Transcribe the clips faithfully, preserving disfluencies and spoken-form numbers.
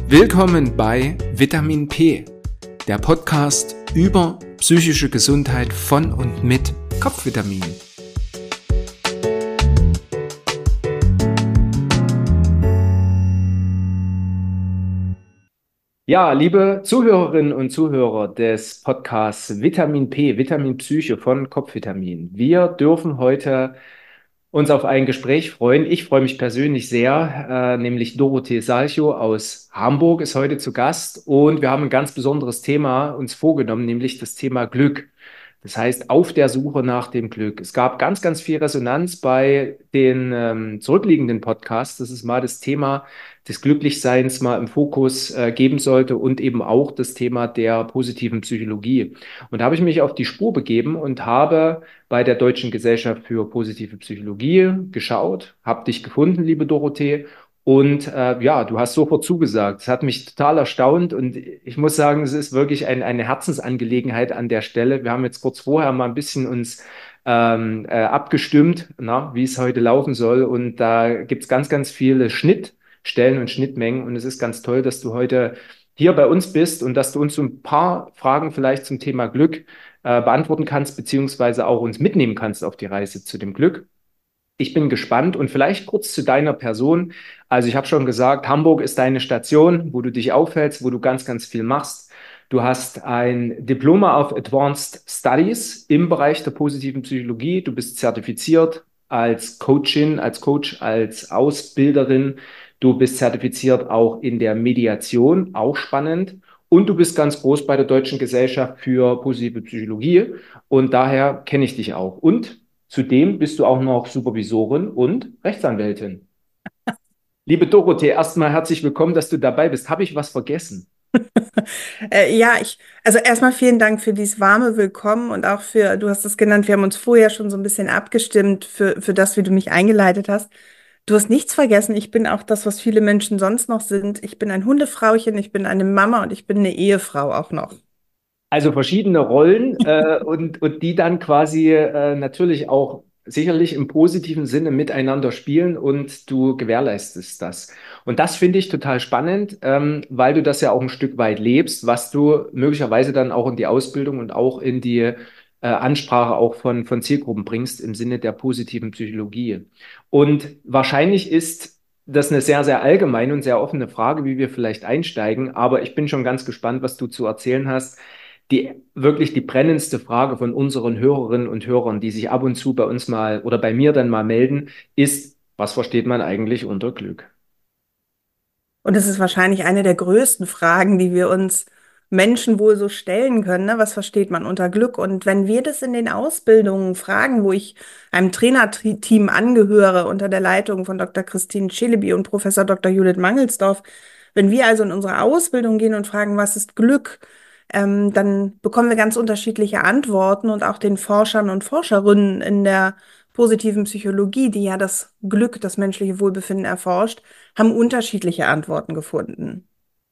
Willkommen bei Vitamin P, der Podcast über psychische Gesundheit von und mit Kopfvitaminen. Ja, liebe Zuhörerinnen und Zuhörer des Podcasts Vitamin P, Vitamin Psyche von Kopfvitamin. Wir dürfen heute uns auf ein Gespräch freuen. Ich freue mich persönlich sehr, äh, nämlich Dorothee Salchow aus Hamburg ist heute zu Gast und wir haben ein ganz besonderes Thema uns vorgenommen, nämlich das Thema Glück. Das heißt, auf der Suche nach dem Glück. Es gab ganz, ganz viel Resonanz bei den ähm, zurückliegenden Podcasts, dass es mal das Thema des Glücklichseins mal im Fokus äh, geben sollte und eben auch das Thema der positiven Psychologie. Und da habe ich mich auf die Spur begeben und habe bei der Deutschen Gesellschaft für positive Psychologie geschaut, habe dich gefunden, liebe Dorothee. Und äh, ja, du hast sofort zugesagt. Das hat mich total erstaunt und ich muss sagen, es ist wirklich ein, eine Herzensangelegenheit an der Stelle. Wir haben jetzt kurz vorher mal ein bisschen uns ähm, äh, abgestimmt, na, wie es heute laufen soll. Und da gibt es ganz, ganz viele Schnittstellen und Schnittmengen. Und es ist ganz toll, dass du heute hier bei uns bist und dass du uns so ein paar Fragen vielleicht zum Thema Glück äh, beantworten kannst, beziehungsweise auch uns mitnehmen kannst auf die Reise zu dem Glück. Ich bin gespannt und vielleicht kurz zu deiner Person. Also ich habe schon gesagt, Hamburg ist deine Station, wo du dich aufhältst, wo du ganz, ganz viel machst. Du hast ein Diploma of Advanced Studies im Bereich der positiven Psychologie. Du bist zertifiziert als Coachin, als Coach, als Ausbilderin. Du bist zertifiziert auch in der Mediation, auch spannend. Und du bist ganz groß bei der Deutschen Gesellschaft für positive Psychologie. Und daher kenne ich dich auch. Und zudem bist du auch noch Supervisorin und Rechtsanwältin. Liebe Dorothee, erstmal herzlich willkommen, dass du dabei bist. Habe ich was vergessen? Äh, ja, ich, also erstmal vielen Dank für dieses warme Willkommen und auch für, du hast es genannt, wir haben uns vorher schon so ein bisschen abgestimmt für, für das, wie du mich eingeleitet hast. Du hast nichts vergessen, ich bin auch das, was viele Menschen sonst noch sind. Ich bin ein Hundefrauchen, ich bin eine Mama und ich bin eine Ehefrau auch noch. Also verschiedene Rollen äh, und, und die dann quasi äh, natürlich auch sicherlich im positiven Sinne miteinander spielen und du gewährleistest das. Und das finde ich total spannend, ähm, weil du das ja auch ein Stück weit lebst, was du möglicherweise dann auch in die Ausbildung und auch in die äh, Ansprache auch von, von Zielgruppen bringst im Sinne der positiven Psychologie. Und wahrscheinlich ist das eine sehr, sehr allgemeine und sehr offene Frage, wie wir vielleicht einsteigen, aber ich bin schon ganz gespannt, was du zu erzählen hast. Die wirklich die brennendste Frage von unseren Hörerinnen und Hörern, die sich ab und zu bei uns mal oder bei mir dann mal melden, ist, was versteht man eigentlich unter Glück? Und es ist wahrscheinlich eine der größten Fragen, die wir uns Menschen wohl so stellen können. Ne? Was versteht man unter Glück? Und wenn wir das in den Ausbildungen fragen, wo ich einem Trainerteam angehöre unter der Leitung von Doktor Christine Celebi und Professor Doktor Judith Mangelsdorf, wenn wir also in unsere Ausbildung gehen und fragen, was ist Glück, ähm, dann bekommen wir ganz unterschiedliche Antworten und auch den Forschern und Forscherinnen in der positiven Psychologie, die ja das Glück, das menschliche Wohlbefinden erforscht, haben unterschiedliche Antworten gefunden.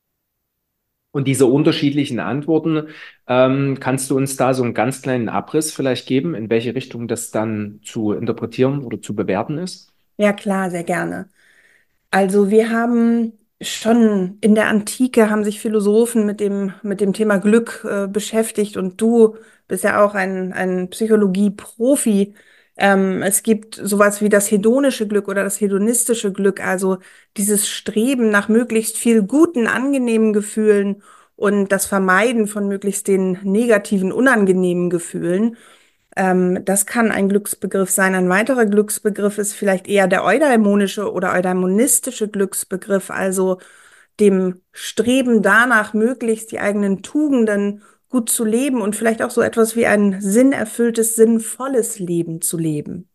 Und diese unterschiedlichen Antworten, ähm, kannst du uns da so einen ganz kleinen Abriss vielleicht geben, in welche Richtung das dann zu interpretieren oder zu bewerten ist? Ja, klar, sehr gerne. Also wir haben schon in der Antike haben sich Philosophen mit dem, mit dem Thema Glück äh, beschäftigt und du bist ja auch ein, ein Psychologie-Profi. Ähm, es gibt sowas wie das hedonische Glück oder das hedonistische Glück, also dieses Streben nach möglichst viel guten, angenehmen Gefühlen und das Vermeiden von möglichst den negativen, unangenehmen Gefühlen. Ähm, das kann ein Glücksbegriff sein. Ein weiterer Glücksbegriff ist vielleicht eher der eudaimonische oder eudaimonistische Glücksbegriff, also dem Streben danach, möglichst die eigenen Tugenden gut zu leben und vielleicht auch so etwas wie ein sinnerfülltes, sinnvolles Leben zu leben.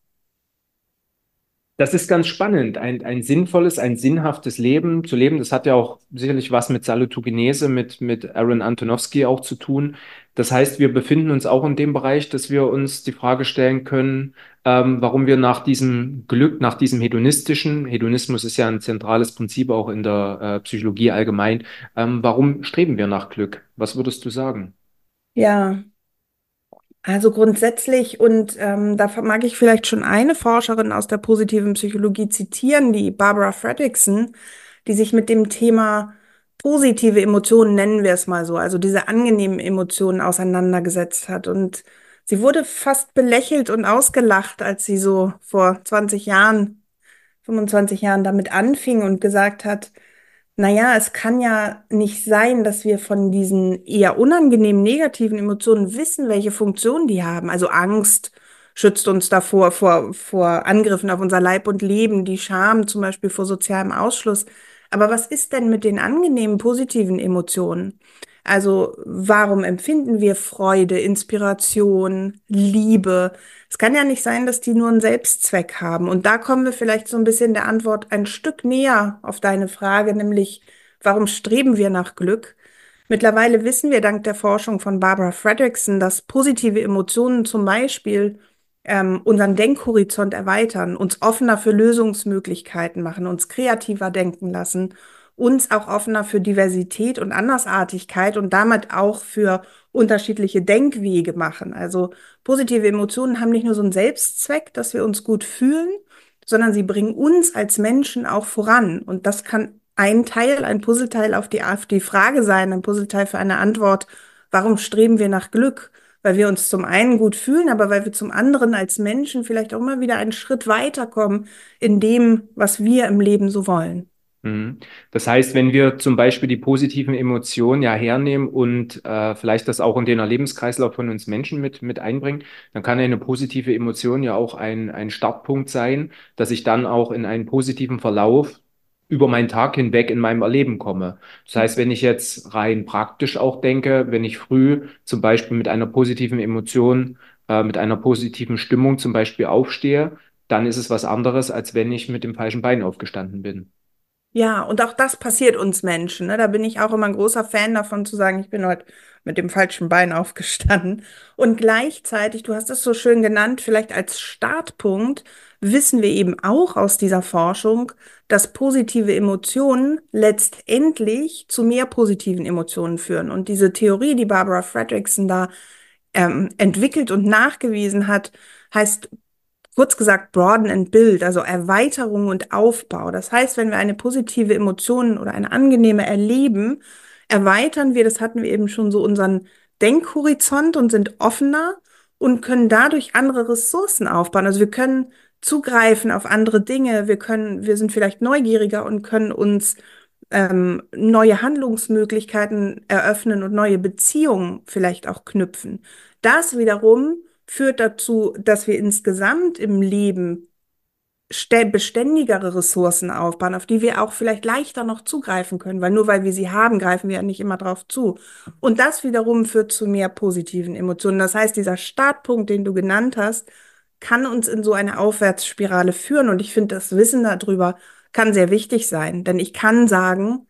Das ist ganz spannend, ein, ein sinnvolles, ein sinnhaftes Leben zu leben. Das hat ja auch sicherlich was mit Salutogenese, mit, mit Aaron Antonowski auch zu tun. Das heißt, wir befinden uns auch in dem Bereich, dass wir uns die Frage stellen können, ähm, warum wir nach diesem Glück, nach diesem hedonistischen, Hedonismus ist ja ein zentrales Prinzip auch in der äh, Psychologie allgemein, ähm, warum streben wir nach Glück? Was würdest du sagen? Ja, also grundsätzlich, und ähm, da mag ich vielleicht schon eine Forscherin aus der positiven Psychologie zitieren, die Barbara Fredrickson, die sich mit dem Thema positive Emotionen, nennen wir es mal so, also diese angenehmen Emotionen auseinandergesetzt hat. Und sie wurde fast belächelt und ausgelacht, als sie so vor zwanzig Jahren, fünfundzwanzig Jahren damit anfing und gesagt hat, naja, es kann ja nicht sein, dass wir von diesen eher unangenehmen negativen Emotionen wissen, welche Funktion die haben. Also Angst schützt uns davor, vor, vor Angriffen auf unser Leib und Leben, die Scham zum Beispiel vor sozialem Ausschluss. Aber was ist denn mit den angenehmen, positiven Emotionen? Also warum empfinden wir Freude, Inspiration, Liebe? Es kann ja nicht sein, dass die nur einen Selbstzweck haben. Und da kommen wir vielleicht so ein bisschen der Antwort ein Stück näher auf deine Frage, nämlich warum streben wir nach Glück? Mittlerweile wissen wir dank der Forschung von Barbara Fredrickson, dass positive Emotionen zum Beispiel ähm, unseren Denkhorizont erweitern, uns offener für Lösungsmöglichkeiten machen, uns kreativer denken lassen, uns auch offener für Diversität und Andersartigkeit und damit auch für unterschiedliche Denkwege machen. Also positive Emotionen haben nicht nur so einen Selbstzweck, dass wir uns gut fühlen, sondern sie bringen uns als Menschen auch voran. Und das kann ein Teil, ein Puzzleteil auf die, auf die Frage sein, ein Puzzleteil für eine Antwort, warum streben wir nach Glück? Weil wir uns zum einen gut fühlen, aber weil wir zum anderen als Menschen vielleicht auch immer wieder einen Schritt weiterkommen in dem, was wir im Leben so wollen. Mhm. Das heißt, wenn wir zum Beispiel die positiven Emotionen ja hernehmen und äh, vielleicht das auch in den Lebenskreislauf von uns Menschen mit, mit einbringen, dann kann eine positive Emotion ja auch ein, ein Startpunkt sein, dass ich dann auch in einen positiven Verlauf über meinen Tag hinweg in meinem Erleben komme. Das heißt, wenn ich jetzt rein praktisch auch denke, wenn ich früh zum Beispiel mit einer positiven Emotion, äh, mit einer positiven Stimmung zum Beispiel aufstehe, dann ist es was anderes, als wenn ich mit dem falschen Bein aufgestanden bin. Ja, und auch das passiert uns Menschen, ne? Da bin ich auch immer ein großer Fan davon zu sagen, ich bin heute mit dem falschen Bein aufgestanden. Und gleichzeitig, du hast es so schön genannt, vielleicht als Startpunkt wissen wir eben auch aus dieser Forschung, dass positive Emotionen letztendlich zu mehr positiven Emotionen führen. Und diese Theorie, die Barbara Fredrickson da ähm, entwickelt und nachgewiesen hat, heißt kurz gesagt, broaden and build, also Erweiterung und Aufbau. Das heißt, wenn wir eine positive Emotion oder eine angenehme erleben, erweitern wir, das hatten wir eben schon so, unseren Denkhorizont und sind offener und können dadurch andere Ressourcen aufbauen. Also wir können zugreifen auf andere Dinge, wir können, wir sind vielleicht neugieriger und können uns ähm, neue Handlungsmöglichkeiten eröffnen und neue Beziehungen vielleicht auch knüpfen. Das wiederum führt dazu, dass wir insgesamt im Leben stä- beständigere Ressourcen aufbauen, auf die wir auch vielleicht leichter noch zugreifen können, weil nur weil wir sie haben, greifen wir ja nicht immer drauf zu. Und das wiederum führt zu mehr positiven Emotionen. Das heißt, dieser Startpunkt, den du genannt hast, kann uns in so eine Aufwärtsspirale führen. Und ich finde, das Wissen darüber kann sehr wichtig sein, denn ich kann sagen,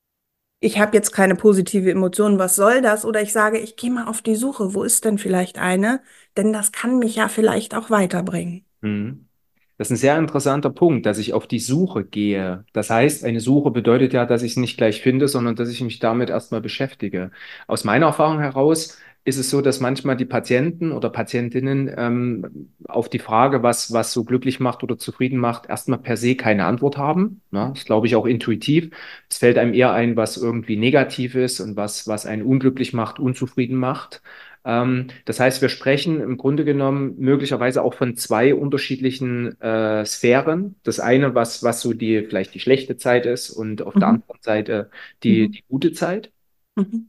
ich habe jetzt keine positive Emotion, was soll das? Oder ich sage, ich gehe mal auf die Suche, wo ist denn vielleicht eine? Denn das kann mich ja vielleicht auch weiterbringen. Mhm. Das ist ein sehr interessanter Punkt, dass ich auf die Suche gehe. Das heißt, eine Suche bedeutet ja, dass ich es nicht gleich finde, sondern dass ich mich damit erstmal beschäftige. Aus meiner Erfahrung heraus ist es so, dass manchmal die Patienten oder Patientinnen ähm, auf die Frage, was, was so glücklich macht oder zufrieden macht, erstmal per se keine Antwort haben. Ne? Das glaube ich auch intuitiv. Es fällt einem eher ein, was irgendwie negativ ist und was, was einen unglücklich macht, unzufrieden macht. Ähm, das heißt, wir sprechen im Grunde genommen möglicherweise auch von zwei unterschiedlichen äh, Sphären. Das eine, was, was so die, vielleicht die schlechte Zeit ist und auf der Mhm. anderen Seite die, Mhm. die gute Zeit. Mhm.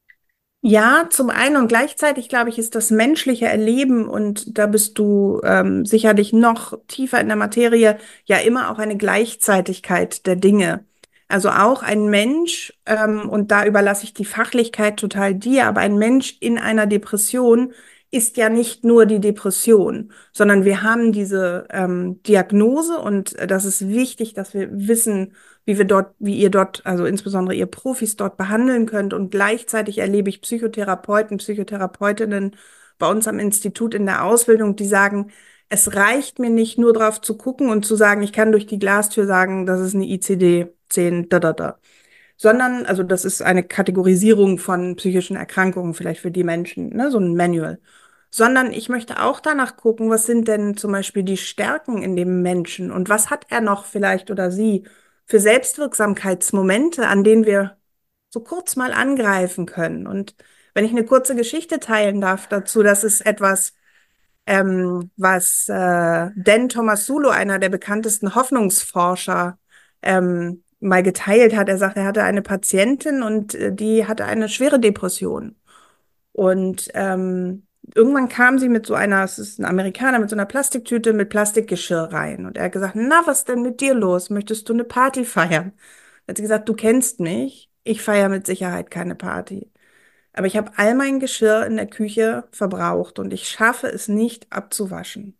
Ja, zum einen und gleichzeitig, glaube ich, ist das menschliche Erleben und da bist du ähm, sicherlich noch tiefer in der Materie, ja immer auch eine Gleichzeitigkeit der Dinge. Also auch ein Mensch, ähm, und da überlasse ich die Fachlichkeit total dir, aber ein Mensch in einer Depression ist ja nicht nur die Depression, sondern wir haben diese ähm, Diagnose und äh, das ist wichtig, dass wir wissen, wie wir dort, wie ihr dort, also insbesondere ihr Profis dort behandeln könnt. Und gleichzeitig erlebe ich Psychotherapeuten, Psychotherapeutinnen bei uns am Institut in der Ausbildung, die sagen, es reicht mir nicht nur drauf zu gucken und zu sagen, ich kann durch die Glastür sagen, das ist eine I C D zehn, da, da, da. Sondern, also das ist eine Kategorisierung von psychischen Erkrankungen vielleicht für die Menschen, ne, so ein Manual. Sondern ich möchte auch danach gucken, was sind denn zum Beispiel die Stärken in dem Menschen und was hat er noch vielleicht oder sie für Selbstwirksamkeitsmomente, an denen wir so kurz mal angreifen können. Und wenn ich eine kurze Geschichte teilen darf dazu, das ist etwas, ähm, was äh, Dan Tomasulo, einer der bekanntesten Hoffnungsforscher, ähm, mal geteilt hat. Er sagt, er hatte eine Patientin und äh, die hatte eine schwere Depression. Und ähm, irgendwann kam sie mit so einer, es ist ein Amerikaner, mit so einer Plastiktüte mit Plastikgeschirr rein. Und er hat gesagt, na, was ist denn mit dir los? Möchtest du eine Party feiern? Dann hat sie gesagt, du kennst mich. Ich feiere mit Sicherheit keine Party. Aber ich habe all mein Geschirr in der Küche verbraucht und ich schaffe es nicht abzuwaschen.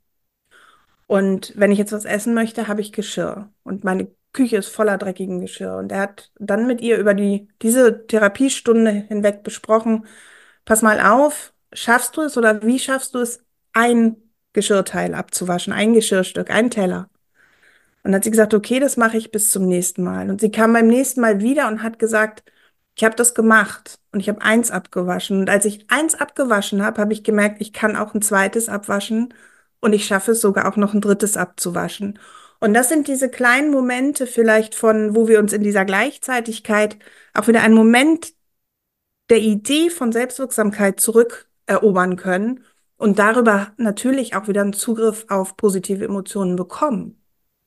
Und wenn ich jetzt was essen möchte, habe ich Geschirr. Und meine Küche ist voller dreckigen Geschirr. Und er hat dann mit ihr über die, diese Therapiestunde hinweg besprochen, pass mal auf, schaffst du es oder wie schaffst du es, ein Geschirrteil abzuwaschen, ein Geschirrstück, ein Teller? Und dann hat sie gesagt, okay, das mache ich bis zum nächsten Mal. Und sie kam beim nächsten Mal wieder und hat gesagt, ich habe das gemacht und ich habe eins abgewaschen. Und als ich eins abgewaschen habe, habe ich gemerkt, ich kann auch ein zweites abwaschen und ich schaffe es sogar auch noch ein drittes abzuwaschen. Und das sind diese kleinen Momente vielleicht von, wo wir uns in dieser Gleichzeitigkeit auch wieder einen Moment der Idee von Selbstwirksamkeit zurückerobern können und darüber natürlich auch wieder einen Zugriff auf positive Emotionen bekommen.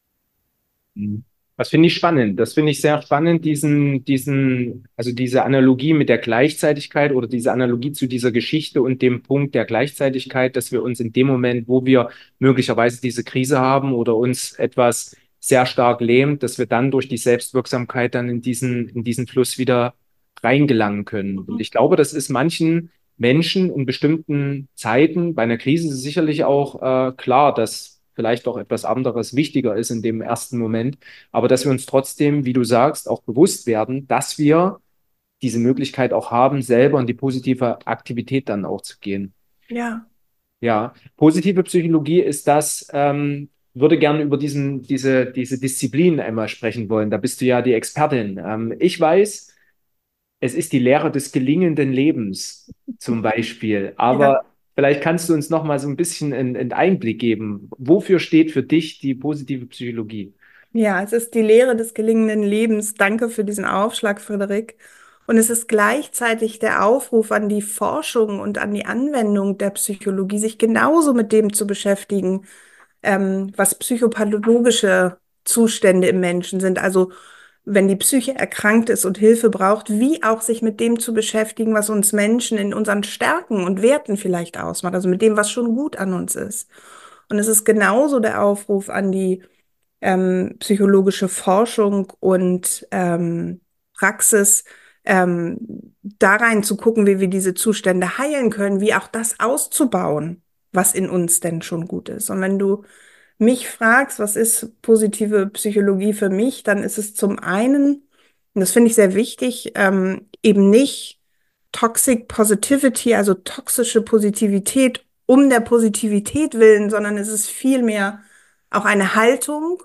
Mhm. Das finde ich spannend. Das finde ich sehr spannend, diesen, diesen, also diese Analogie mit der Gleichzeitigkeit oder diese Analogie zu dieser Geschichte und dem Punkt der Gleichzeitigkeit, dass wir uns in dem Moment, wo wir möglicherweise diese Krise haben oder uns etwas sehr stark lähmt, dass wir dann durch die Selbstwirksamkeit dann in diesen, in diesen Fluss wieder reingelangen können. Und Mhm. ich glaube, das ist manchen Menschen in bestimmten Zeiten, bei einer Krise sicherlich auch äh, klar, dass vielleicht auch etwas anderes wichtiger ist in dem ersten Moment, aber dass wir uns trotzdem, wie du sagst, auch bewusst werden, dass wir diese Möglichkeit auch haben, selber in die positive Aktivität dann auch zu gehen. Ja, Ja, positive Psychologie ist das, ähm, würde gerne über diesen, diese, diese Disziplin einmal sprechen wollen. Da bist du ja die Expertin. Ähm, ich weiß, es ist die Lehre des gelingenden Lebens zum Beispiel. ja. Aber vielleicht kannst du uns noch mal so ein bisschen einen, einen Einblick geben. Wofür steht für dich die positive Psychologie? Ja, es ist die Lehre des gelingenden Lebens. Danke für diesen Aufschlag, Frederik. Und es ist gleichzeitig der Aufruf an die Forschung und an die Anwendung der Psychologie, sich genauso mit dem zu beschäftigen, ähm, was psychopathologische Zustände im Menschen sind. Also wenn die Psyche erkrankt ist und Hilfe braucht, wie auch sich mit dem zu beschäftigen, was uns Menschen in unseren Stärken und Werten vielleicht ausmacht. Also mit dem, was schon gut an uns ist. Und es ist genauso der Aufruf an die ähm, psychologische Forschung und ähm, Praxis, ähm, da rein zu gucken, wie wir diese Zustände heilen können, wie auch das auszubauen, was in uns denn schon gut ist. Und wenn du mich fragst, was ist positive Psychologie für mich, dann ist es zum einen, und das finde ich sehr wichtig, ähm, eben nicht Toxic Positivity, also toxische Positivität um der Positivität willen, sondern es ist vielmehr auch eine Haltung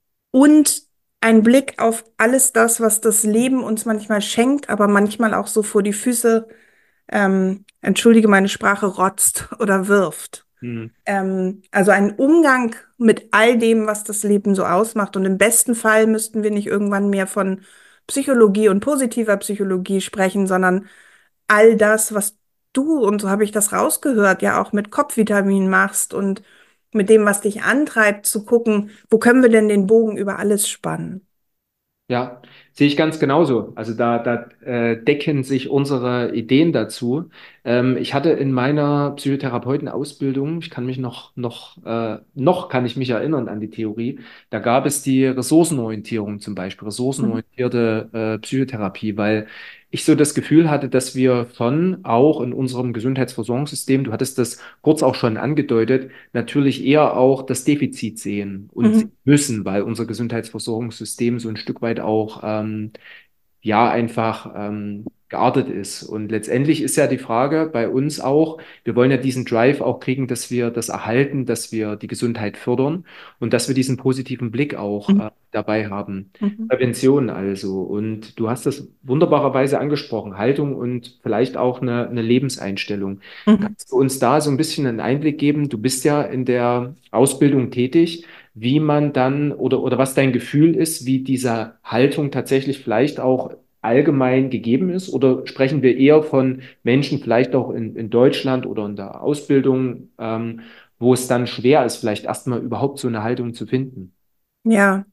und ein Blick auf alles das, was das Leben uns manchmal schenkt, aber manchmal auch so vor die Füße, ähm, entschuldige meine Sprache, rotzt oder wirft. Hm. Ähm, also ein Umgang mit all dem, was das Leben so ausmacht. Und im besten Fall müssten wir nicht irgendwann mehr von Psychologie und positiver Psychologie sprechen, sondern all das, was du, und so habe ich das rausgehört, ja auch mit Kopfvitamin machst und mit dem, was dich antreibt, zu gucken, wo können wir denn den Bogen über alles spannen? Ja, sehe ich ganz genauso. Also da, da äh, decken sich unsere Ideen dazu. Ähm, ich hatte in meiner Psychotherapeutenausbildung, ich kann mich noch, noch, äh, noch kann ich mich erinnern an die Theorie, da gab es die Ressourcenorientierung zum Beispiel, Mhm. ressourcenorientierte äh, Psychotherapie, weil ich so das Gefühl hatte, dass wir von auch in unserem Gesundheitsversorgungssystem, du hattest das kurz auch schon angedeutet, natürlich eher auch das Defizit sehen und sehen Mhm. müssen, weil unser Gesundheitsversorgungssystem so ein Stück weit auch ähm, ja einfach ähm, geartet ist. Und letztendlich ist ja die Frage bei uns auch, wir wollen ja diesen Drive auch kriegen, dass wir das erhalten, dass wir die Gesundheit fördern und dass wir diesen positiven Blick auch Mhm. äh, dabei haben. Mhm. Prävention also. Und du hast das wunderbarerweise angesprochen, Haltung und vielleicht auch eine, eine Lebenseinstellung. Mhm. Kannst du uns da so ein bisschen einen Einblick geben? Du bist ja in der Ausbildung tätig, wie man dann oder, oder was dein Gefühl ist, wie diese Haltung tatsächlich vielleicht auch allgemein gegeben ist? Oder sprechen wir eher von Menschen, vielleicht auch in, in Deutschland oder in der Ausbildung, ähm, wo es dann schwer ist, vielleicht erstmal überhaupt so eine Haltung zu finden? Ja,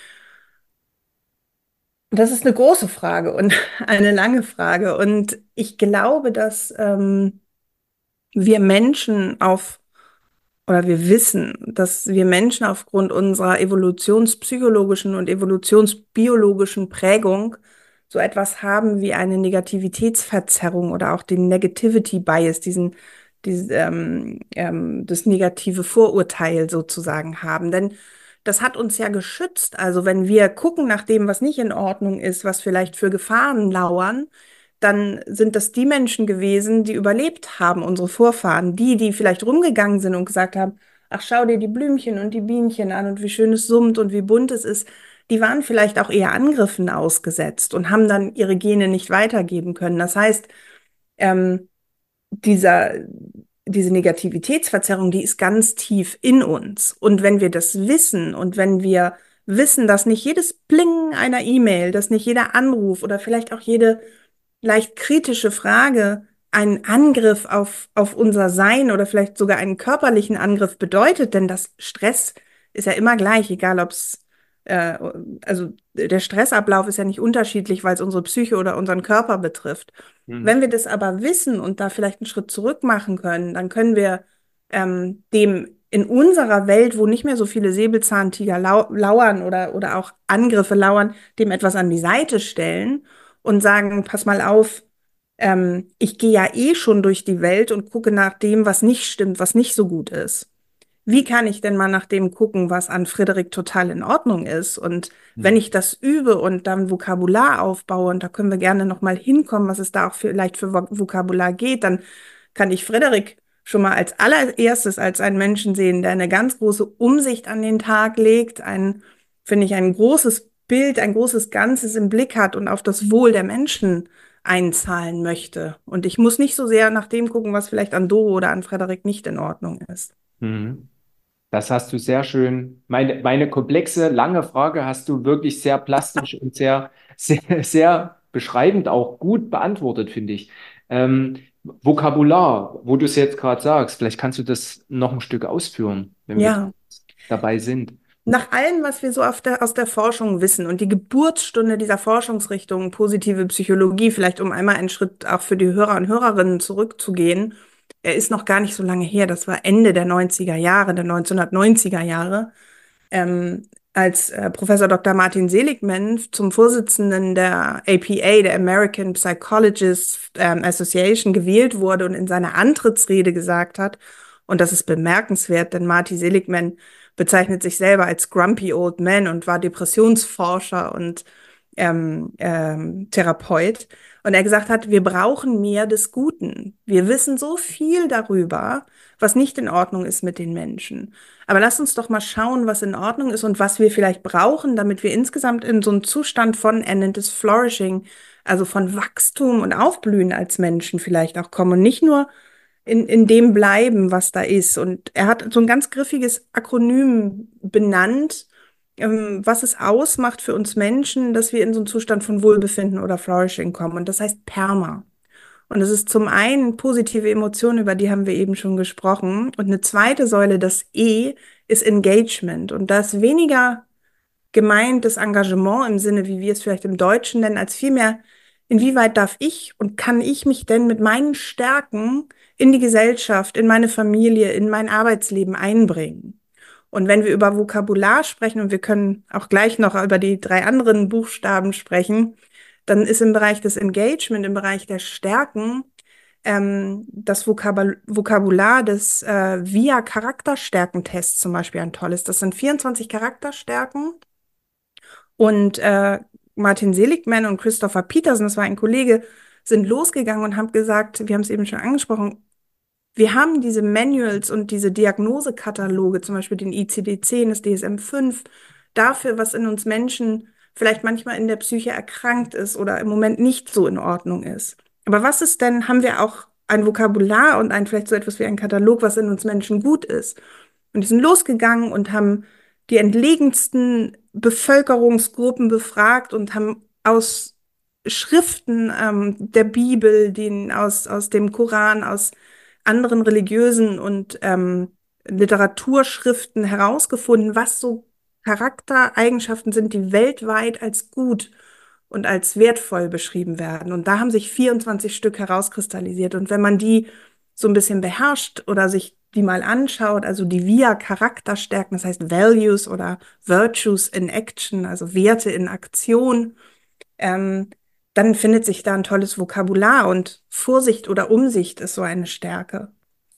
das ist eine große Frage und eine lange Frage. Und ich glaube, dass ähm, wir Menschen auf oder wir wissen, dass wir Menschen aufgrund unserer evolutionspsychologischen und evolutionsbiologischen Prägung so etwas haben wie eine Negativitätsverzerrung oder auch den Negativity Bias, diesen, diesen ähm, ähm, das negative Vorurteil sozusagen haben. Denn das hat uns ja geschützt. Also wenn wir gucken nach dem, was nicht in Ordnung ist, was vielleicht für Gefahren lauern, dann sind das die Menschen gewesen, die überlebt haben, unsere Vorfahren, die, die vielleicht rumgegangen sind und gesagt haben, ach, schau dir die Blümchen und die Bienchen an und wie schön es summt und wie bunt es ist. Die waren vielleicht auch eher Angriffen ausgesetzt und haben dann ihre Gene nicht weitergeben können. Das heißt, ähm, dieser, diese Negativitätsverzerrung, die ist ganz tief in uns. Und wenn wir das wissen und wenn wir wissen, dass nicht jedes Bling einer E-Mail, dass nicht jeder Anruf oder vielleicht auch jede leicht kritische Frage einen Angriff auf, auf unser Sein oder vielleicht sogar einen körperlichen Angriff bedeutet, denn das Stress ist ja immer gleich, egal ob es, äh, also der Stressablauf ist ja nicht unterschiedlich, weil es unsere Psyche oder unseren Körper betrifft. Mhm. Wenn wir das aber wissen und da vielleicht einen Schritt zurück machen können, dann können wir ähm, dem in unserer Welt, wo nicht mehr so viele Säbelzahntiger lau lauern oder, oder auch Angriffe lauern, dem etwas an die Seite stellen und sagen, pass mal auf, ähm, ich gehe ja eh schon durch die Welt und gucke nach dem, was nicht stimmt, was nicht so gut ist. Wie kann ich denn mal nach dem gucken, was an Frederik total in Ordnung ist? Und wenn Mhm. ich das übe und dann Vokabular aufbaue, und da können wir gerne noch mal hinkommen, was es da auch vielleicht für Vok- Vokabular geht, dann kann ich Frederik schon mal als allererstes als einen Menschen sehen, der eine ganz große Umsicht an den Tag legt, ein, finde ich, ein großes Bild, ein großes Ganzes im Blick hat und auf das Wohl der Menschen einzahlen möchte. Und ich muss nicht so sehr nach dem gucken, was vielleicht an Doro oder an Frederik nicht in Ordnung ist. Mhm. Das hast du sehr schön. Meine, meine komplexe, lange Frage hast du wirklich sehr plastisch und sehr, sehr, sehr beschreibend auch gut beantwortet, finde ich. Ähm, Vokabular, wo du es jetzt gerade sagst, vielleicht kannst du das noch ein Stück ausführen, wenn wir Ja, dabei sind. nach allem, was wir so auf der, aus der Forschung wissen und die Geburtsstunde dieser Forschungsrichtung positive Psychologie, vielleicht um einmal einen Schritt auch für die Hörer und Hörerinnen zurückzugehen, er ist noch gar nicht so lange her, das war Ende der neunziger Jahre, der neunzehnhundertneunziger Jahre, ähm, als äh, Professor Doktor Martin Seligman zum Vorsitzenden der A P A, der American Psychologists ähm, Association, gewählt wurde und in seiner Antrittsrede gesagt hat, und das ist bemerkenswert, denn Martin Seligman bezeichnet sich selber als Grumpy Old Man und war Depressionsforscher und ähm, ähm, Therapeut. Und er gesagt hat, wir brauchen mehr des Guten. Wir wissen so viel darüber, was nicht in Ordnung ist mit den Menschen. Aber lass uns doch mal schauen, was in Ordnung ist und was wir vielleicht brauchen, damit wir insgesamt in so einen Zustand von, er nennt es Flourishing, also von Wachstum und Aufblühen als Menschen vielleicht auch kommen und nicht nur in, in dem bleiben, was da ist. Und er hat so ein ganz griffiges Akronym benannt, ähm, was es ausmacht für uns Menschen, dass wir in so einen Zustand von Wohlbefinden oder Flourishing kommen. Und das heißt PERMA. Und es ist zum einen positive Emotionen, über die haben wir eben schon gesprochen. Und eine zweite Säule, das E, ist Engagement. Und da ist weniger gemeint das Engagement im Sinne, wie wir es vielleicht im Deutschen nennen, als vielmehr, inwieweit darf ich und kann ich mich denn mit meinen Stärken in die Gesellschaft, in meine Familie, in mein Arbeitsleben einbringen? Und wenn wir über Vokabular sprechen, und wir können auch gleich noch über die drei anderen Buchstaben sprechen, dann ist im Bereich des Engagement, im Bereich der Stärken, ähm, das Vokabul Vokabular des äh, V I A-Charakterstärkentests zum Beispiel ein tolles. Das sind vierundzwanzig Charakterstärken. Und äh, Martin Seligman und Christopher Peterson, das war ein Kollege, sind losgegangen und haben gesagt, wir haben es eben schon angesprochen, wir haben diese Manuals und diese Diagnosekataloge, zum Beispiel den I C D zehn, das D S M fünf, dafür, was in uns Menschen vielleicht manchmal in der Psyche erkrankt ist oder im Moment nicht so in Ordnung ist. Aber was ist denn, haben wir auch ein Vokabular und ein vielleicht so etwas wie ein Katalog, was in uns Menschen gut ist? Und die sind losgegangen und haben die entlegensten Bevölkerungsgruppen befragt und haben aus Schriften ähm, der Bibel, den aus, aus dem Koran, aus anderen religiösen und ähm, Literaturschriften herausgefunden, was so Charaktereigenschaften sind, die weltweit als gut und als wertvoll beschrieben werden. Und da haben sich vierundzwanzig Stück herauskristallisiert. Und wenn man die so ein bisschen beherrscht oder sich die mal anschaut, also die V I A-Charakterstärken, das heißt Values oder Virtues in Action, also Werte in Aktion, ähm, dann findet sich da ein tolles Vokabular und Vorsicht oder Umsicht ist so eine Stärke.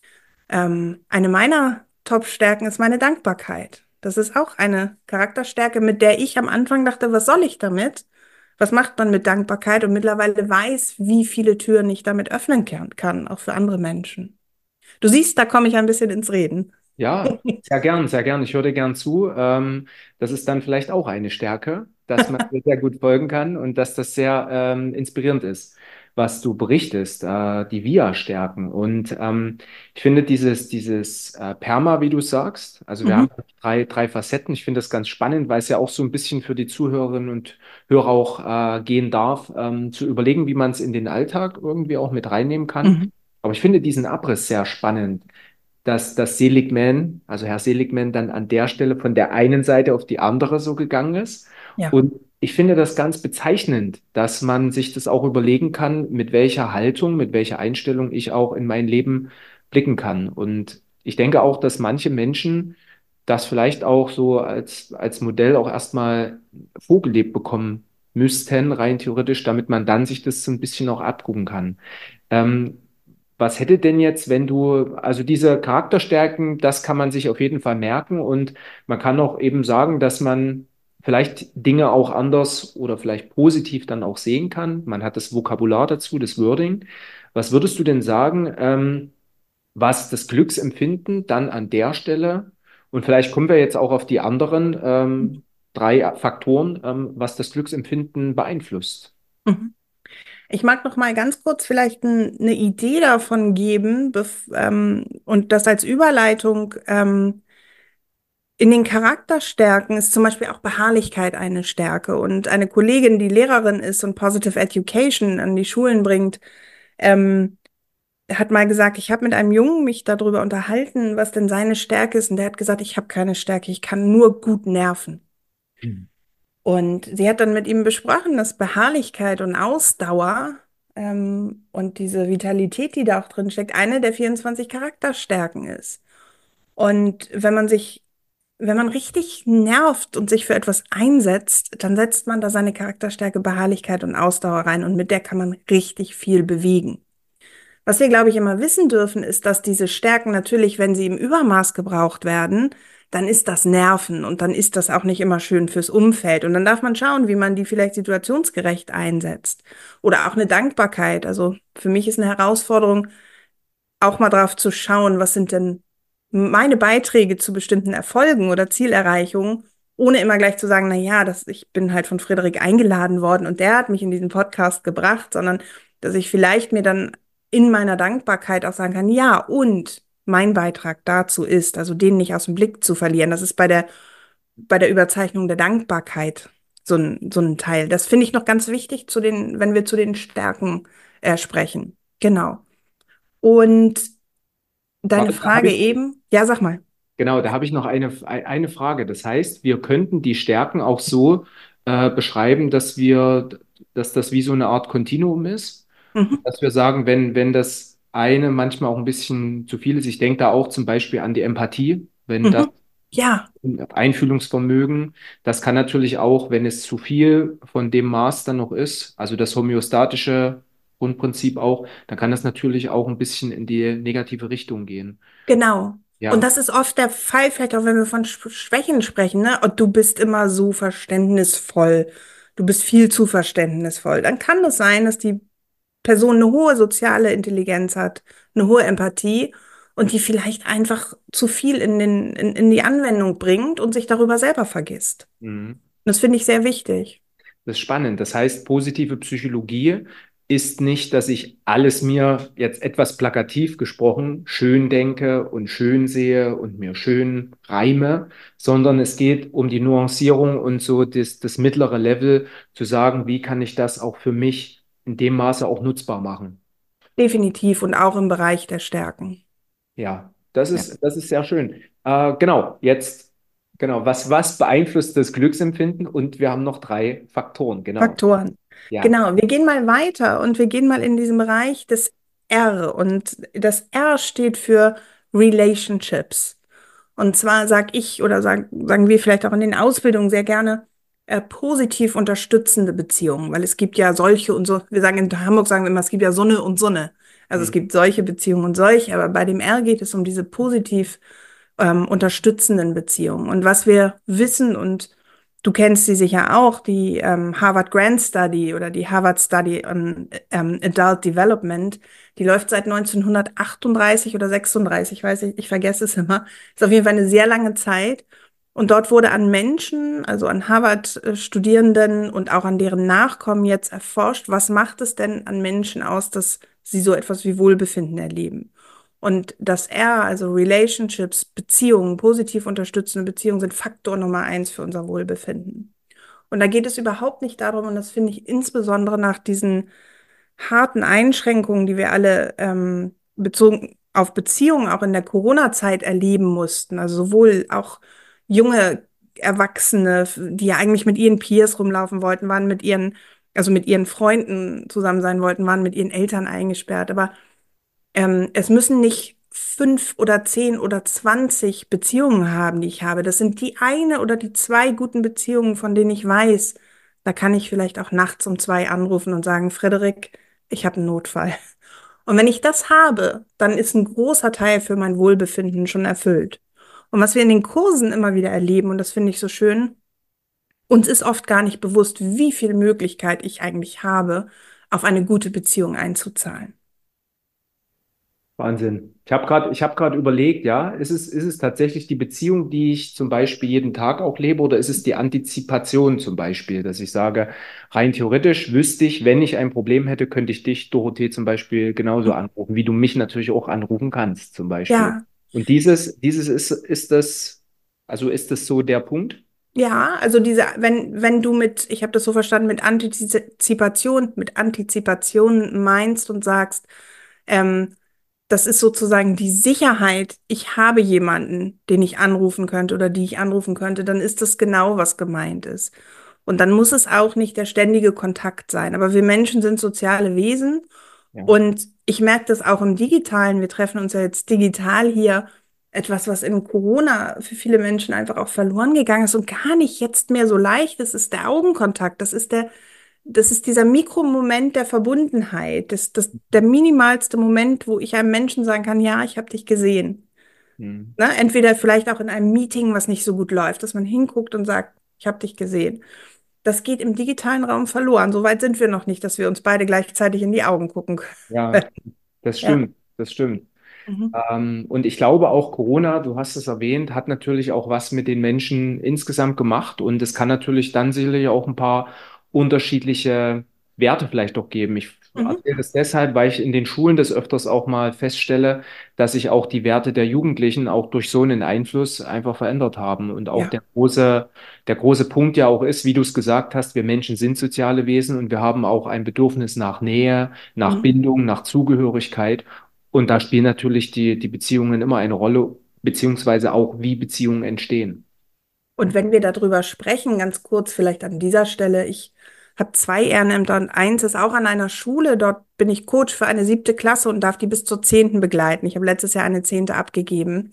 Ähm, eine meiner Top-Stärken ist meine Dankbarkeit. Das ist auch eine Charakterstärke, mit der ich am Anfang dachte, was soll ich damit? Was macht man mit Dankbarkeit? Und mittlerweile weiß, wie viele Türen ich damit öffnen kann, kann, auch für andere Menschen. Du siehst, da komme ich ein bisschen ins Reden. Ja, sehr gern, sehr gern. Ich höre dir gern zu. Ähm, das ist dann vielleicht auch eine Stärke, dass man dir sehr gut folgen kann und dass das sehr ähm, inspirierend ist, was du berichtest, äh, die V I A-Stärken. Und ähm, ich finde dieses, dieses äh, PERMA, wie du sagst, also wir Mhm. haben drei, drei Facetten. Ich finde das ganz spannend, weil es ja auch so ein bisschen für die Zuhörerinnen und Hörer auch äh, gehen darf, ähm, zu überlegen, wie man es in den Alltag irgendwie auch mit reinnehmen kann. Mhm. Aber ich finde diesen Abriss sehr spannend, dass, dass Seligman, also Herr Seligman, dann an der Stelle von der einen Seite auf die andere so gegangen ist. Ja. Und ich finde das ganz bezeichnend, dass man sich das auch überlegen kann, mit welcher Haltung, mit welcher Einstellung ich auch in mein Leben blicken kann. Und ich denke auch, dass manche Menschen das vielleicht auch so als, als Modell auch erstmal vorgelebt bekommen müssten, rein theoretisch, damit man dann sich das so ein bisschen auch abgucken kann. Ähm, Was hätte denn jetzt, wenn du, also diese Charakterstärken, das kann man sich auf jeden Fall merken und man kann auch eben sagen, dass man vielleicht Dinge auch anders oder vielleicht positiv dann auch sehen kann. Man hat das Vokabular dazu, das Wording. Was würdest du denn sagen, ähm, was das Glücksempfinden dann an der Stelle, und vielleicht kommen wir jetzt auch auf die anderen ähm, drei Faktoren, ähm, was das Glücksempfinden beeinflusst? Mhm. Ich mag noch mal ganz kurz vielleicht ein, eine Idee davon geben bef ähm, und das als Überleitung. Ähm, in den Charakterstärken ist zum Beispiel auch Beharrlichkeit eine Stärke. Und eine Kollegin, die Lehrerin ist und Positive Education an die Schulen bringt, ähm, hat mal gesagt, ich habe mit einem Jungen mich darüber unterhalten, was denn seine Stärke ist. Und der hat gesagt, ich habe keine Stärke, ich kann nur gut nerven. Mhm. Und sie hat dann mit ihm besprochen, dass Beharrlichkeit und Ausdauer ähm, und diese Vitalität, die da auch drin steckt, eine der vierundzwanzig Charakterstärken ist. Und wenn man sich, wenn man richtig nervt und sich für etwas einsetzt, dann setzt man da seine Charakterstärke, Beharrlichkeit und Ausdauer rein und mit der kann man richtig viel bewegen. Was wir, glaube ich, immer wissen dürfen, ist, dass diese Stärken natürlich, wenn sie im Übermaß gebraucht werden, dann ist das Nerven und dann ist das auch nicht immer schön fürs Umfeld. Und dann darf man schauen, wie man die vielleicht situationsgerecht einsetzt. Oder auch eine Dankbarkeit. Also für mich ist eine Herausforderung, auch mal drauf zu schauen, was sind denn meine Beiträge zu bestimmten Erfolgen oder Zielerreichungen, ohne immer gleich zu sagen, na ja, das, ich bin halt von Frederik eingeladen worden und der hat mich in diesen Podcast gebracht, sondern dass ich vielleicht mir dann in meiner Dankbarkeit auch sagen kann, ja, und mein Beitrag dazu ist, also den nicht aus dem Blick zu verlieren. Das ist bei der, bei der Überzeichnung der Dankbarkeit so ein, so ein Teil. Das finde ich noch ganz wichtig zu den, wenn wir zu den Stärken äh, sprechen. Genau. Und deine Warte, da habe Frage ich, eben, ja, sag mal. genau, da habe ich noch eine, eine Frage. Das heißt, wir könnten die Stärken auch so äh, beschreiben, dass wir, dass das wie so eine Art Kontinuum ist. Mhm, Dass wir sagen, wenn, wenn das eine manchmal auch ein bisschen zu viel ist, ich denke da auch zum Beispiel an die Empathie, wenn das mhm. Ja, Einfühlungsvermögen, das kann natürlich auch, wenn es zu viel von dem Maß dann noch ist, also das homöostatische Grundprinzip auch, dann kann das natürlich auch ein bisschen in die negative Richtung gehen. genau. Und Ja. das ist oft der Fall, vielleicht auch wenn wir von Sch Schwächen sprechen, ne? Und du bist immer so verständnisvoll. Du bist viel zu verständnisvoll. Dann kann es sein, dass die Person eine hohe soziale Intelligenz hat, eine hohe Empathie und die vielleicht einfach zu viel in den, in, in die Anwendung bringt und sich darüber selber vergisst. Mhm. Und das finde ich sehr wichtig. Das ist spannend. Das heißt, positive Psychologie. ist nicht, dass ich alles mir jetzt etwas plakativ gesprochen schön denke und schön sehe und mir schön reime, sondern es geht um die Nuancierung und so das, das mittlere Level zu sagen, wie kann ich das auch für mich in dem Maße auch nutzbar machen. Definitiv und auch im Bereich der Stärken. Ja, das Ja. ist, das ist sehr schön. Äh, genau, jetzt, genau, was, was beeinflusst das Glücksempfinden? Und wir haben noch drei Faktoren, genau. Faktoren. Ja. Genau, wir gehen mal weiter und wir gehen mal in diesen Bereich des R. Und das R steht für Relationships. Und zwar sage ich oder sag, sagen wir vielleicht auch in den Ausbildungen sehr gerne äh, positiv unterstützende Beziehungen, weil es gibt ja solche und so, wir sagen in Hamburg sagen wir immer, es gibt ja Sonne und Sonne. Also es Hm. gibt solche Beziehungen und solche, aber bei dem R geht es um diese positiv ähm, unterstützenden Beziehungen. Und was wir wissen, und du kennst sie sicher auch, die ähm, Harvard Grant Study oder die Harvard Study on ähm, Adult Development, die läuft seit neunzehnhundertachtunddreißig oder sechsunddreißig, weiß ich, ich vergesse es immer. Ist auf jeden Fall eine sehr lange Zeit. Und dort wurde an Menschen, also an Harvard-Studierenden und auch an deren Nachkommen jetzt erforscht, was macht es denn an Menschen aus, dass sie so etwas wie Wohlbefinden erleben. Und das R, also Relationships, Beziehungen, positiv unterstützende Beziehungen sind Faktor Nummer eins für unser Wohlbefinden. Und da geht es überhaupt nicht darum, und das finde ich insbesondere nach diesen harten Einschränkungen, die wir alle ähm, bezogen auf Beziehungen auch in der Corona-Zeit erleben mussten, also sowohl auch junge Erwachsene, die ja eigentlich mit ihren Peers rumlaufen wollten, waren mit ihren, also mit ihren Freunden zusammen sein wollten, waren mit ihren Eltern eingesperrt, aber ähm, es müssen nicht fünf oder zehn oder zwanzig Beziehungen haben, die ich habe. Das sind die eine oder die zwei guten Beziehungen, von denen ich weiß, da kann ich vielleicht auch nachts um zwei anrufen und sagen, Frederik, ich habe einen Notfall. Und wenn ich das habe, dann ist ein großer Teil für mein Wohlbefinden schon erfüllt. Und was wir in den Kursen immer wieder erleben, und das finde ich so schön, uns ist oft gar nicht bewusst, wie viel Möglichkeit ich eigentlich habe, auf eine gute Beziehung einzuzahlen. Wahnsinn. Ich habe gerade, ich habe gerade überlegt, ja, ist es, ist es tatsächlich die Beziehung, die ich zum Beispiel jeden Tag auch lebe, oder ist es die Antizipation zum Beispiel, dass ich sage, rein theoretisch wüsste ich, wenn ich ein Problem hätte, könnte ich dich, Dorothee, zum Beispiel genauso anrufen, wie du mich natürlich auch anrufen kannst, zum Beispiel. Ja, Und dieses, dieses ist, ist das, also ist das so der Punkt? ja, also diese, wenn, wenn du mit, ich habe das so verstanden, mit Antizipation, mit Antizipation meinst und sagst, ähm, das ist sozusagen die Sicherheit, ich habe jemanden, den ich anrufen könnte oder die ich anrufen könnte, dann ist das genau, was gemeint ist. Und dann muss es auch nicht der ständige Kontakt sein. Aber wir Menschen sind soziale Wesen Ja. und ich merke das auch im Digitalen. Wir treffen uns ja jetzt digital hier. Etwas, was in Corona für viele Menschen einfach auch verloren gegangen ist und gar nicht jetzt mehr so leicht ist, ist der Augenkontakt. Das ist der, das ist dieser Mikromoment der Verbundenheit. Das, das, der minimalste Moment, wo ich einem Menschen sagen kann, ja, ich habe dich gesehen. Hm. Ne? Entweder vielleicht auch in einem Meeting, was nicht so gut läuft, dass man hinguckt und sagt, ich habe dich gesehen. Das geht im digitalen Raum verloren. So weit sind wir noch nicht, dass wir uns beide gleichzeitig in die Augen gucken Ja, können. das Ja. stimmt, das stimmt. Mhm. Ähm, und ich glaube auch Corona, du hast es erwähnt, hat natürlich auch was mit den Menschen insgesamt gemacht. Und es kann natürlich dann sicherlich auch ein paar unterschiedliche Werte vielleicht auch geben. Ich Mhm. erzähle das deshalb, weil ich in den Schulen des Öfters auch mal feststelle, dass sich auch die Werte der Jugendlichen auch durch so einen Einfluss einfach verändert haben. Und auch Ja. der große, der große Punkt ja auch ist, wie du es gesagt hast, wir Menschen sind soziale Wesen und wir haben auch ein Bedürfnis nach Nähe, nach Mhm. Bindung, nach Zugehörigkeit. Und da spielen natürlich die, die Beziehungen immer eine Rolle, beziehungsweise auch, wie Beziehungen entstehen. Und wenn wir darüber sprechen, ganz kurz vielleicht an dieser Stelle, ich habe zwei Ehrenämter und eins ist auch an einer Schule. Dort bin ich Coach für eine siebte Klasse und darf die bis zur zehnten begleiten. Ich habe letztes Jahr eine zehnte abgegeben.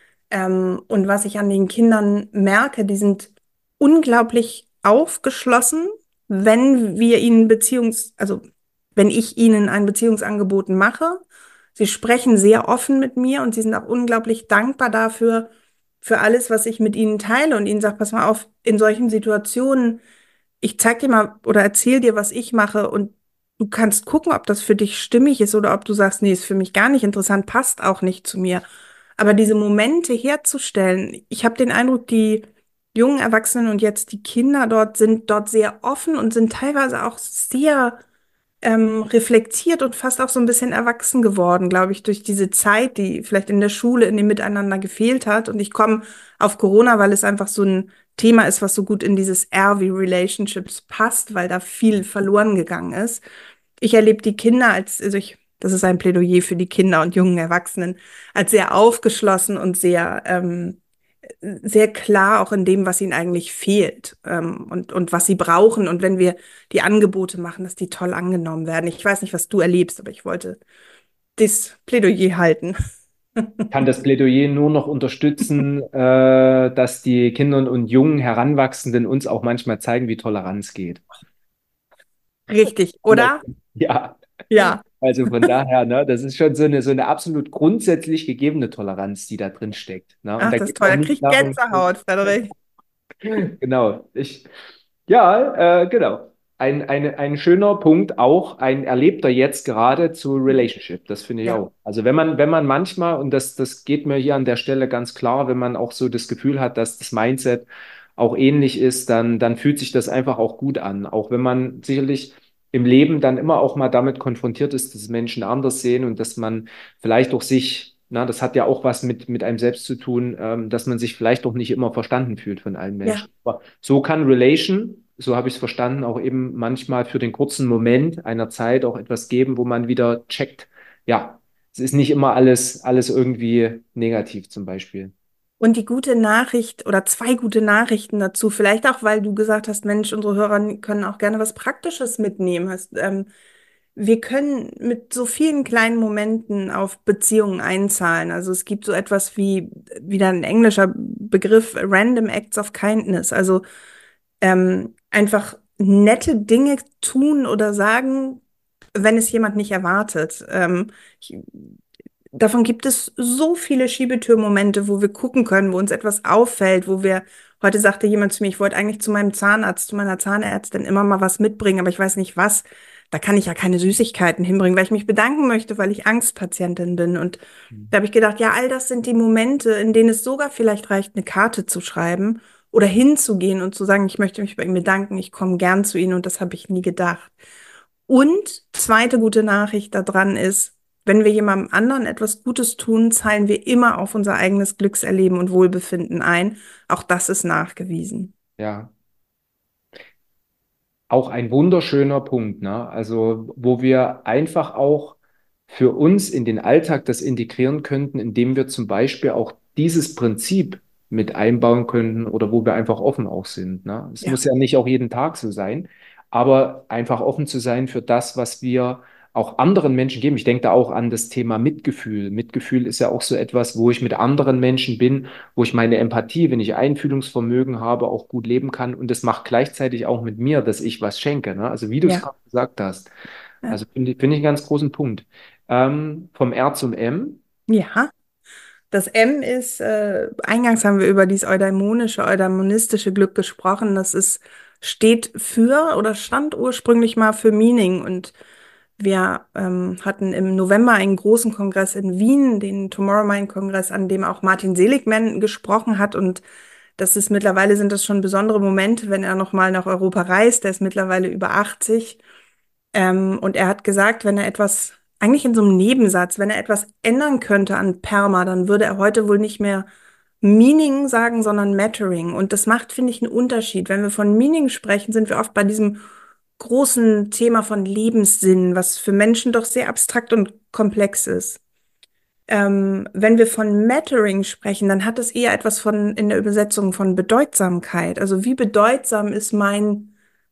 Ähm, und was ich an den Kindern merke, die sind unglaublich aufgeschlossen, wenn wir ihnen Beziehungs, also wenn ich ihnen ein Beziehungsangebot mache. Sie sprechen sehr offen mit mir und sie sind auch unglaublich dankbar dafür, für alles, was ich mit ihnen teile und ihnen sage, pass mal auf, in solchen Situationen, ich zeig dir mal oder erzähl dir, was ich mache und du kannst gucken, ob das für dich stimmig ist oder ob du sagst, nee, ist für mich gar nicht interessant, passt auch nicht zu mir. Aber diese Momente herzustellen, ich habe den Eindruck, die jungen Erwachsenen und jetzt die Kinder dort sind dort sehr offen und sind teilweise auch sehr ähm, reflektiert und fast auch so ein bisschen erwachsen geworden, glaube ich, durch diese Zeit, die vielleicht in der Schule, in dem Miteinander gefehlt hat. Und ich komme auf Corona, weil es einfach so ein Thema ist, was so gut in dieses R wie Relationships passt, weil da viel verloren gegangen ist. Ich erlebe die Kinder als, also ich, das ist ein Plädoyer für die Kinder und jungen Erwachsenen, als sehr aufgeschlossen und sehr, ähm, sehr klar auch in dem, was ihnen eigentlich fehlt, ähm, und, und was sie brauchen. Und wenn wir die Angebote machen, dass die toll angenommen werden. Ich weiß nicht, was du erlebst, aber ich wollte das Plädoyer halten. Kann das Plädoyer nur noch unterstützen, äh, dass die Kinder und jungen Heranwachsenden uns auch manchmal zeigen, wie Toleranz geht. Richtig, oder? Ja, Ja. also von daher, ne, das ist schon so eine, so eine absolut grundsätzlich gegebene Toleranz, die da drin steckt. Ne? Und Ach, da das ist geht es toll. auch Da nicht krieg ich darum, Gänsehaut, Frederik. genau, ich, ja, äh, genau. Ein, eine, ein schöner Punkt, auch ein erlebter jetzt gerade zu Relationship. Das finde ich Ja, auch. Also wenn man, wenn man manchmal, und das, das geht mir hier an der Stelle ganz klar, wenn man auch so das Gefühl hat, dass das Mindset auch ähnlich ist, dann, dann fühlt sich das einfach auch gut an. Auch wenn man sicherlich im Leben dann immer auch mal damit konfrontiert ist, dass Menschen anders sehen und dass man vielleicht auch sich, na, das hat ja auch was mit, mit einem selbst zu tun, ähm, dass man sich vielleicht auch nicht immer verstanden fühlt von allen ja. Menschen. Aber so kann Relation, so habe ich es verstanden, auch eben manchmal für den kurzen Moment einer Zeit auch etwas geben, wo man wieder checkt, ja, es ist nicht immer alles, alles irgendwie negativ zum Beispiel. Und die gute Nachricht oder zwei gute Nachrichten dazu, vielleicht auch, weil du gesagt hast, Mensch, unsere Hörer können auch gerne was Praktisches mitnehmen. Hast, ähm, wir können mit so vielen kleinen Momenten auf Beziehungen einzahlen. Also es gibt so etwas wie, wieder ein englischer Begriff, Random Acts of Kindness. Also ähm, einfach nette Dinge tun oder sagen, wenn es jemand nicht erwartet. Ähm, ich, davon gibt es so viele Schiebetürmomente, wo wir gucken können, wo uns etwas auffällt, wo wir, heute sagte jemand zu mir, ich wollte eigentlich zu meinem Zahnarzt, zu meiner Zahnärztin immer mal was mitbringen, aber ich weiß nicht was. Da kann ich ja keine Süßigkeiten hinbringen, weil ich mich bedanken möchte, weil ich Angstpatientin bin. Und da habe ich gedacht, ja, all das sind die Momente, in denen es sogar vielleicht reicht, eine Karte zu schreiben oder hinzugehen und zu sagen, ich möchte mich bei ihm bedanken, ich komme gern zu Ihnen und das habe ich nie gedacht. Und zweite gute Nachricht daran ist, wenn wir jemandem anderen etwas Gutes tun, zahlen wir immer auf unser eigenes Glückserleben und Wohlbefinden ein. Auch das ist nachgewiesen. Ja, auch ein wunderschöner Punkt, ne? Also, wo wir einfach auch für uns in den Alltag das integrieren könnten, indem wir zum Beispiel auch dieses Prinzip mit einbauen könnten oder wo wir einfach offen auch sind, ne? Es Ja, muss ja nicht auch jeden Tag so sein, aber einfach offen zu sein für das, was wir auch anderen Menschen geben. Ich denke da auch an das Thema Mitgefühl. Mitgefühl ist ja auch so etwas, wo ich mit anderen Menschen bin, wo ich meine Empathie, wenn ich Einfühlungsvermögen habe, auch gut leben kann. Und das macht gleichzeitig auch mit mir, dass ich was schenke. Ne? Also wie du es ja, gerade gesagt hast. ja. Also finde ich, finde ich einen ganz großen Punkt. Ähm, vom R zum M. Ja. Das M ist, äh, eingangs haben wir über dieses eudaimonische, eudaimonistische Glück gesprochen. Das ist, steht für oder stand ursprünglich mal für Meaning. Und wir ähm, hatten im November einen großen Kongress in Wien, den Tomorrow Mind Kongress, an dem auch Martin Seligman gesprochen hat. Und das ist mittlerweile sind das schon besondere Momente, wenn er nochmal nach Europa reist. Er ist mittlerweile über achtzig. Ähm, und er hat gesagt, wenn er etwas, eigentlich in so einem Nebensatz, wenn er etwas ändern könnte an Perma, dann würde er heute wohl nicht mehr Meaning sagen, sondern Mattering. Und das macht, finde ich, einen Unterschied. Wenn wir von Meaning sprechen, sind wir oft bei diesem großen Thema von Lebenssinn, was für Menschen doch sehr abstrakt und komplex ist. Ähm, wenn wir von Mattering sprechen, dann hat es eher etwas von in der Übersetzung von Bedeutsamkeit. Also wie bedeutsam ist mein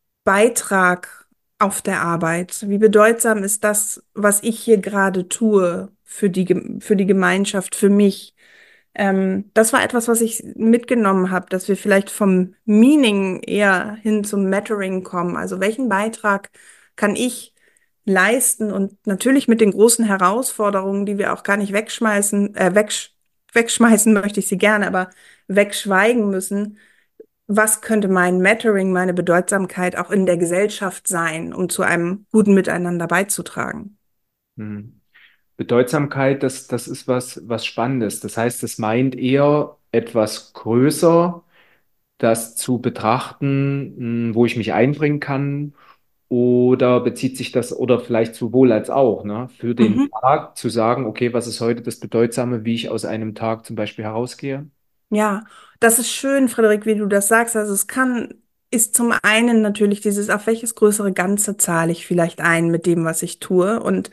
Beitrag auf der Arbeit? Wie bedeutsam ist das, was ich hier gerade tue für die, Gem- für die Gemeinschaft, für mich? Ähm, das war etwas, was ich mitgenommen habe, dass wir vielleicht vom Meaning eher hin zum Mattering kommen. Also welchen Beitrag kann ich leisten und natürlich mit den großen Herausforderungen, die wir auch gar nicht wegschmeißen, äh, wegsch wegschmeißen möchte ich sie gerne, aber wegschweigen müssen. Was könnte mein Mattering, meine Bedeutsamkeit auch in der Gesellschaft sein, um zu einem guten Miteinander beizutragen? Hm. Bedeutsamkeit, das, das ist was, was Spannendes. Das heißt, es meint eher etwas größer, das zu betrachten, hm, wo ich mich einbringen kann Oder bezieht sich das, oder vielleicht sowohl als auch, ne, für den Mhm. Tag zu sagen, okay, was ist heute das Bedeutsame, wie ich aus einem Tag zum Beispiel herausgehe? Ja, das ist schön, Frederik, wie du das sagst. Also es kann, ist zum einen natürlich dieses, auf welches größere Ganze zahle ich vielleicht ein mit dem, was ich tue. Und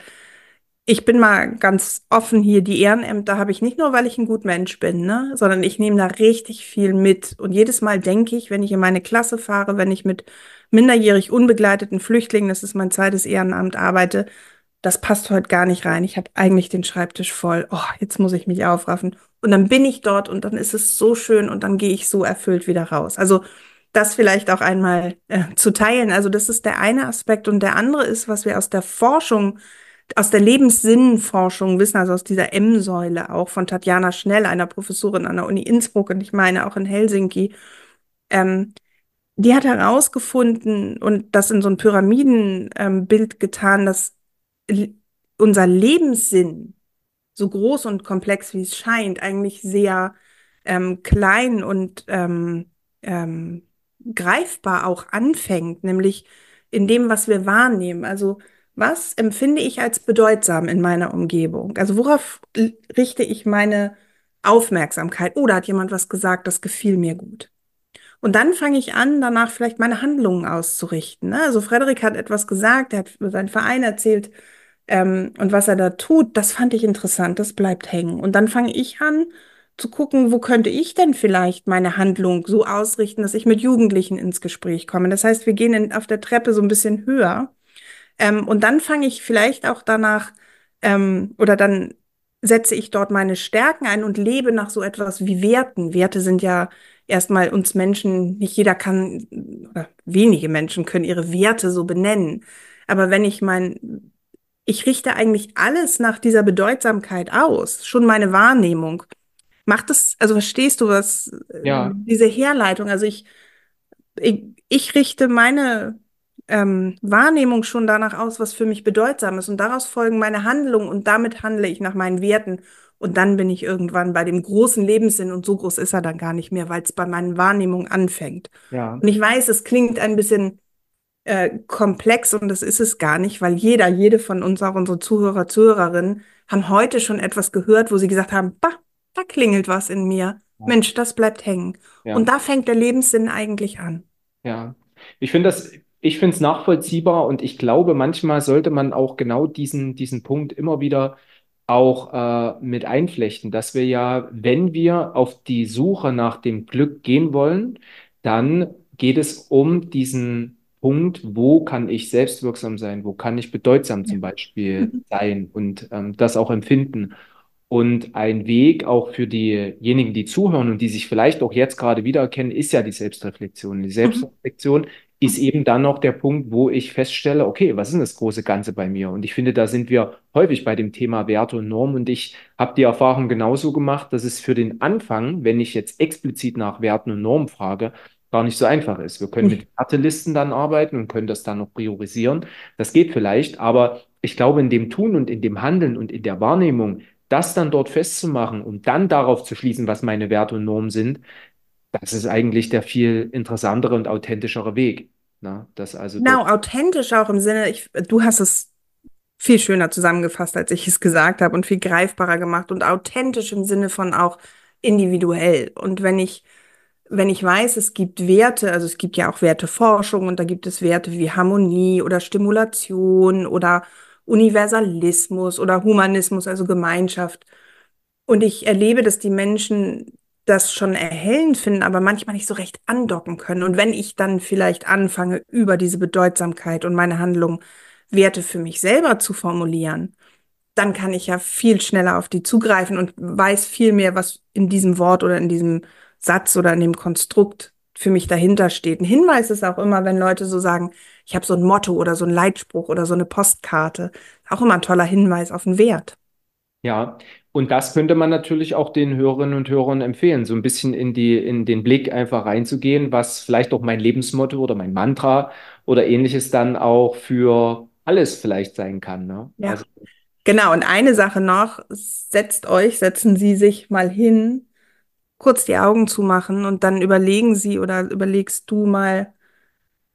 ich bin mal ganz offen hier, die Ehrenämter habe ich nicht nur, weil ich ein gut Mensch bin, ne, sondern ich nehme da richtig viel mit. Und jedes Mal denke ich, wenn ich in meine Klasse fahre, wenn ich mit minderjährig unbegleiteten Flüchtlingen, das ist mein zweites Ehrenamt, arbeite, das passt heute gar nicht rein. Ich habe eigentlich den Schreibtisch voll. Oh, jetzt muss ich mich aufraffen. Und dann bin ich dort und dann ist es so schön und dann gehe ich so erfüllt wieder raus. Also das vielleicht auch einmal äh, zu teilen. Also das ist der eine Aspekt. Und der andere ist, was wir aus der Forschung, aus der Lebenssinnforschung wissen, also aus dieser M-Säule auch von Tatjana Schnell, einer Professorin an der Uni Innsbruck und ich meine auch in Helsinki. Ähm, Die hat herausgefunden und das in so ein Pyramidenbild ähm, Bild getan, dass l- unser Lebenssinn, so groß und komplex wie es scheint, eigentlich sehr ähm, klein und ähm, ähm, greifbar auch anfängt, nämlich in dem, was wir wahrnehmen. Also was empfinde ich als bedeutsam in meiner Umgebung? Also worauf l- richte ich meine Aufmerksamkeit? Oder hat jemand was gesagt, das gefiel mir gut? Und dann fange ich an, danach vielleicht meine Handlungen auszurichten. Ne? Also Frederik hat etwas gesagt, er hat über seinen Verein erzählt, ähm, und was er da tut, das fand ich interessant, das bleibt hängen. Und dann fange ich an zu gucken, wo könnte ich denn vielleicht meine Handlung so ausrichten, dass ich mit Jugendlichen ins Gespräch komme. Das heißt, wir gehen in, auf der Treppe so ein bisschen höher. Ähm, und dann fange ich vielleicht auch danach, ähm, oder dann setze ich dort meine Stärken ein und lebe nach so etwas wie Werten. Werte sind ja erstmal uns Menschen, nicht jeder kann, oder wenige Menschen können ihre Werte so benennen. Aber wenn ich mein, ich richte eigentlich alles nach dieser Bedeutsamkeit aus, schon meine Wahrnehmung. Macht es, also verstehst du was, äh, Ja, diese Herleitung? Also ich ich, ich richte meine ähm, Wahrnehmung schon danach aus, was für mich bedeutsam ist. Und daraus folgen meine Handlungen und damit handle ich nach meinen Werten. Und dann bin ich irgendwann bei dem großen Lebenssinn und so groß ist er dann gar nicht mehr, weil es bei meinen Wahrnehmungen anfängt. ja, Und ich weiß, es klingt ein bisschen äh, komplex und das ist es gar nicht, weil jeder, jede von uns, auch unsere Zuhörer, Zuhörerinnen, haben heute schon etwas gehört, wo sie gesagt haben, bah, da klingelt was in mir. ja, Mensch, das bleibt hängen. Und ja. da fängt der Lebenssinn eigentlich an. Ja, ich finde das, ich finde es nachvollziehbar und ich glaube, manchmal sollte man auch genau diesen, diesen Punkt immer wieder auch äh, mit einflechten, dass wir ja, wenn wir auf die Suche nach dem Glück gehen wollen, dann geht es um diesen Punkt, wo kann ich selbstwirksam sein, wo kann ich bedeutsam Ja. zum Beispiel Mhm. sein und ähm, das auch empfinden. Und ein Weg auch für diejenigen, die zuhören und die sich vielleicht auch jetzt gerade wiedererkennen, ist ja die Selbstreflexion. Die Mhm. Selbstreflexion ist Mhm. eben dann noch der Punkt, wo ich feststelle, okay, was ist denn das große Ganze bei mir? Und ich finde, da sind wir häufig bei dem Thema Werte und Normen. Und ich habe die Erfahrung genauso gemacht, dass es für den Anfang, wenn ich jetzt explizit nach Werten und Normen frage, gar nicht so einfach ist. Wir können mit Nee. Wertelisten dann arbeiten und können das dann noch priorisieren. Das geht vielleicht, aber ich glaube, in dem Tun und in dem Handeln und in der Wahrnehmung, das dann dort festzumachen und dann darauf zu schließen, was meine Werte und Normen sind, das ist eigentlich der viel interessantere und authentischere Weg. Ne? Das also dort, Genau, authentisch auch im Sinne, ich, du hast es viel schöner zusammengefasst, als ich es gesagt habe und viel greifbarer gemacht und authentisch im Sinne von auch individuell. Und wenn ich, wenn ich weiß, es gibt Werte, also es gibt ja auch Werteforschung und da gibt es Werte wie Harmonie oder Stimulation oder Universalismus oder Humanismus, also Gemeinschaft. Und ich erlebe, dass die Menschen das schon erhellend finden, aber manchmal nicht so recht andocken können. Und wenn ich dann vielleicht anfange, über diese Bedeutsamkeit und meine Handlung Werte für mich selber zu formulieren, dann kann ich ja viel schneller auf die zugreifen und weiß viel mehr, was in diesem Wort oder in diesem Satz oder in dem Konstrukt für mich dahinter steht. Ein Hinweis ist auch immer, wenn Leute so sagen, ich habe so ein Motto oder so ein Leitspruch oder so eine Postkarte, auch immer ein toller Hinweis auf einen Wert. ja. Und das könnte man natürlich auch den Hörerinnen und Hörern empfehlen, so ein bisschen in die, in den Blick einfach reinzugehen, was vielleicht auch mein Lebensmotto oder mein Mantra oder ähnliches dann auch für alles vielleicht sein kann. Ne? Ja. Also, Genau, und eine Sache noch, setzt euch, setzen Sie sich mal hin, kurz die Augen zumachen und dann überlegen Sie oder überlegst du mal,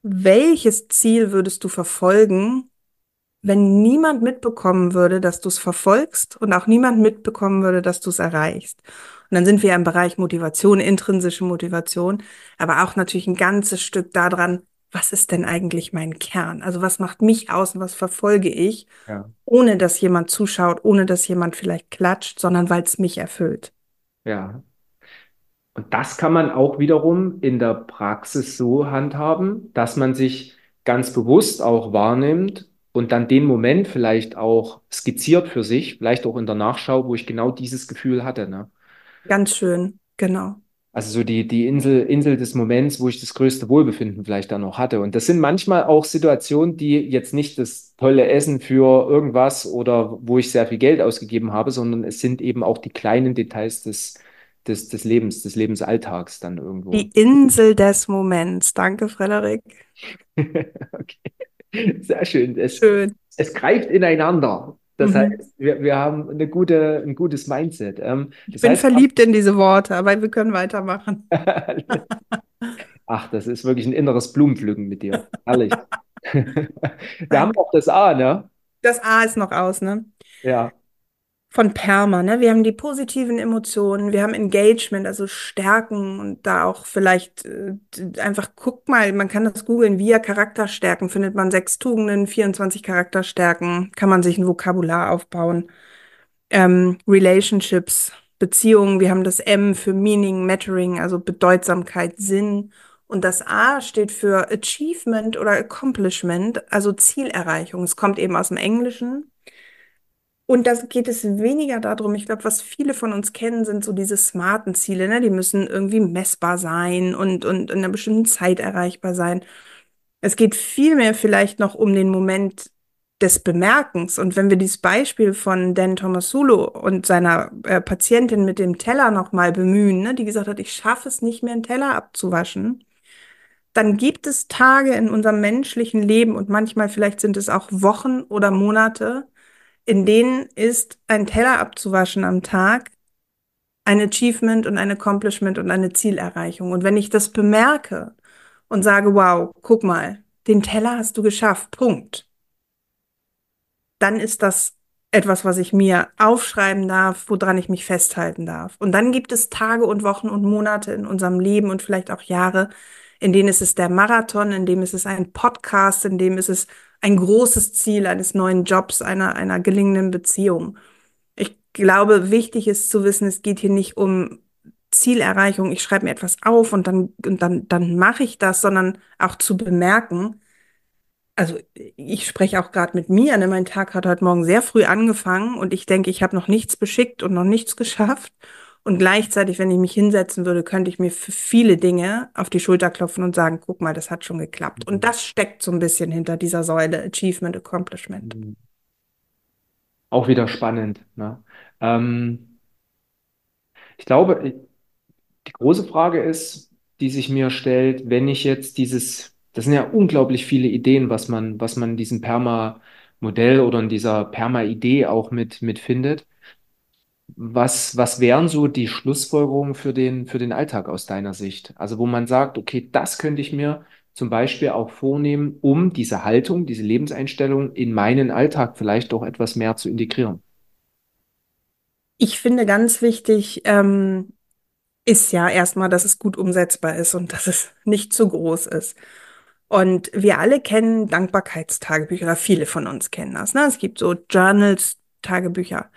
welches Ziel würdest du verfolgen, wenn niemand mitbekommen würde, dass du es verfolgst und auch niemand mitbekommen würde, dass du es erreichst? Und dann sind wir ja im Bereich Motivation, intrinsische Motivation, aber auch natürlich ein ganzes Stück daran, was ist denn eigentlich mein Kern? Also was macht mich aus und was verfolge ich, Ja. ohne dass jemand zuschaut, ohne dass jemand vielleicht klatscht, sondern weil es mich erfüllt. Ja. Und das kann man auch wiederum in der Praxis so handhaben, dass man sich ganz bewusst auch wahrnimmt und dann den Moment vielleicht auch skizziert für sich, vielleicht auch in der Nachschau, wo ich genau dieses Gefühl hatte, ne? Ganz schön, genau. Also so die, die Insel, Insel des Moments, wo ich das größte Wohlbefinden vielleicht dann noch hatte. Und das sind manchmal auch Situationen, die jetzt nicht das tolle Essen für irgendwas oder wo ich sehr viel Geld ausgegeben habe, sondern es sind eben auch die kleinen Details des, des, des Lebens, des Lebensalltags dann irgendwo. Die Insel des Moments. Danke, Frederik. Okay, sehr schön. Es, Schön. es greift ineinander. Das Mhm. heißt, wir, wir haben eine gute, ein gutes Mindset. Ähm, Ich das bin heißt, verliebt in diese Worte, aber wir können weitermachen. ach, das ist wirklich ein inneres Blumenpflücken mit dir. Herrlich. Wir haben Danke. auch das A, ne? Das A ist noch aus, ne? Ja. Von PERMA, ne? Wir haben die positiven Emotionen, wir haben Engagement, also Stärken und da auch vielleicht äh, d- einfach guck mal, man kann das googeln, via Charakterstärken findet man sechs Tugenden, vierundzwanzig Charakterstärken, kann man sich ein Vokabular aufbauen. Ähm, Relationships, Beziehungen, wir haben das M für Meaning, Mattering, also Bedeutsamkeit, Sinn. Und das A steht für Achievement oder Accomplishment, also Zielerreichung. Es kommt eben aus dem Englischen. Und da geht es weniger darum, ich glaube, was viele von uns kennen, sind so diese smarten Ziele, ne? Die müssen irgendwie messbar sein und, und in einer bestimmten Zeit erreichbar sein. Es geht vielmehr vielleicht noch um den Moment des Bemerkens. Und wenn wir dieses Beispiel von Dan Tomasulo und seiner äh, Patientin mit dem Teller nochmal bemühen, ne, die gesagt hat, ich schaffe es nicht mehr, einen Teller abzuwaschen, dann gibt es Tage in unserem menschlichen Leben und manchmal vielleicht sind es auch Wochen oder Monate, in denen ist ein Teller abzuwaschen am Tag ein Achievement und ein Accomplishment und eine Zielerreichung. Und wenn ich das bemerke und sage, wow, guck mal, den Teller hast du geschafft, Punkt, dann ist das etwas, was ich mir aufschreiben darf, woran ich mich festhalten darf. Und dann gibt es Tage und Wochen und Monate in unserem Leben und vielleicht auch Jahre, in denen ist es der Marathon, in dem ist es ein Podcast, in dem ist es ein großes Ziel eines neuen Jobs, einer, einer gelingenden Beziehung. Ich glaube, wichtig ist zu wissen, es geht hier nicht um Zielerreichung, ich schreibe mir etwas auf und dann, und dann, dann mache ich das, sondern auch zu bemerken, also ich spreche auch gerade mit mir, ne? Mein Tag hat heute Morgen sehr früh angefangen und ich denke, ich habe noch nichts beschickt und noch nichts geschafft. Und gleichzeitig, wenn ich mich hinsetzen würde, könnte ich mir für viele Dinge auf die Schulter klopfen und sagen, guck mal, das hat schon geklappt. Und das steckt so ein bisschen hinter dieser Säule Achievement, Accomplishment. Mhm. Auch wieder spannend, ne? Ähm, ich glaube, die große Frage ist, die sich mir stellt, wenn ich jetzt dieses, das sind ja unglaublich viele Ideen, was man, was man in diesem Perma-Modell oder in dieser Perma-Idee auch mit, mit findet. Was, was wären so die Schlussfolgerungen für den, für den Alltag aus deiner Sicht? Also wo man sagt, okay, das könnte ich mir zum Beispiel auch vornehmen, um diese Haltung, diese Lebenseinstellung in meinen Alltag vielleicht auch etwas mehr zu integrieren. Ich finde ganz wichtig, ähm, ist ja erstmal, dass es gut umsetzbar ist und dass es nicht zu groß ist. Und wir alle kennen Dankbarkeitstagebücher, oder viele von uns kennen das, ne? Es gibt so Journals, Tagebücher.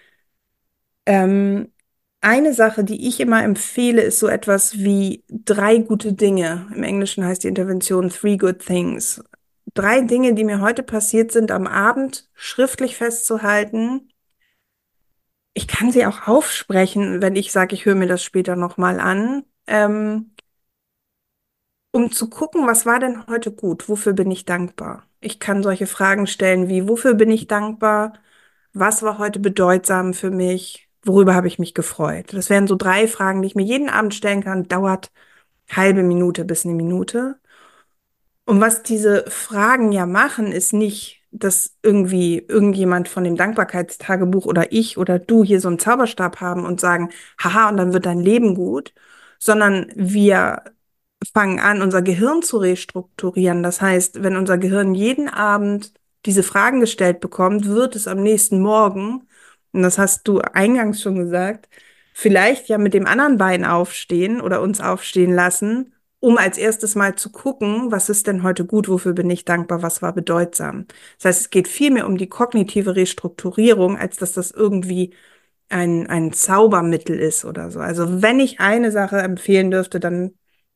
Ähm, eine Sache, die ich immer empfehle, ist so etwas wie drei gute Dinge. Im Englischen heißt die Intervention Three Good Things. Drei Dinge, die mir heute passiert sind, am Abend schriftlich festzuhalten. Ich kann sie auch aufsprechen, wenn ich sage, ich höre mir das später nochmal an. Ähm, um zu gucken, was war denn heute gut? Wofür bin ich dankbar? Ich kann solche Fragen stellen wie, wofür bin ich dankbar? Was war heute bedeutsam für mich? Worüber habe ich mich gefreut? Das wären so drei Fragen, die ich mir jeden Abend stellen kann. Dauert halbe Minute bis eine Minute. Und was diese Fragen ja machen, ist nicht, dass irgendwie irgendjemand von dem Dankbarkeitstagebuch oder ich oder du hier so einen Zauberstab haben und sagen, haha, und dann wird dein Leben gut, sondern wir fangen an, unser Gehirn zu restrukturieren. Das heißt, wenn unser Gehirn jeden Abend diese Fragen gestellt bekommt, wird es am nächsten Morgen, und das hast du eingangs schon gesagt, vielleicht ja mit dem anderen Bein aufstehen oder uns aufstehen lassen, um als erstes mal zu gucken, was ist denn heute gut, wofür bin ich dankbar, was war bedeutsam. Das heißt, es geht viel mehr um die kognitive Restrukturierung, als dass das irgendwie ein, ein Zaubermittel ist oder so. Also wenn ich eine Sache empfehlen dürfte, dann,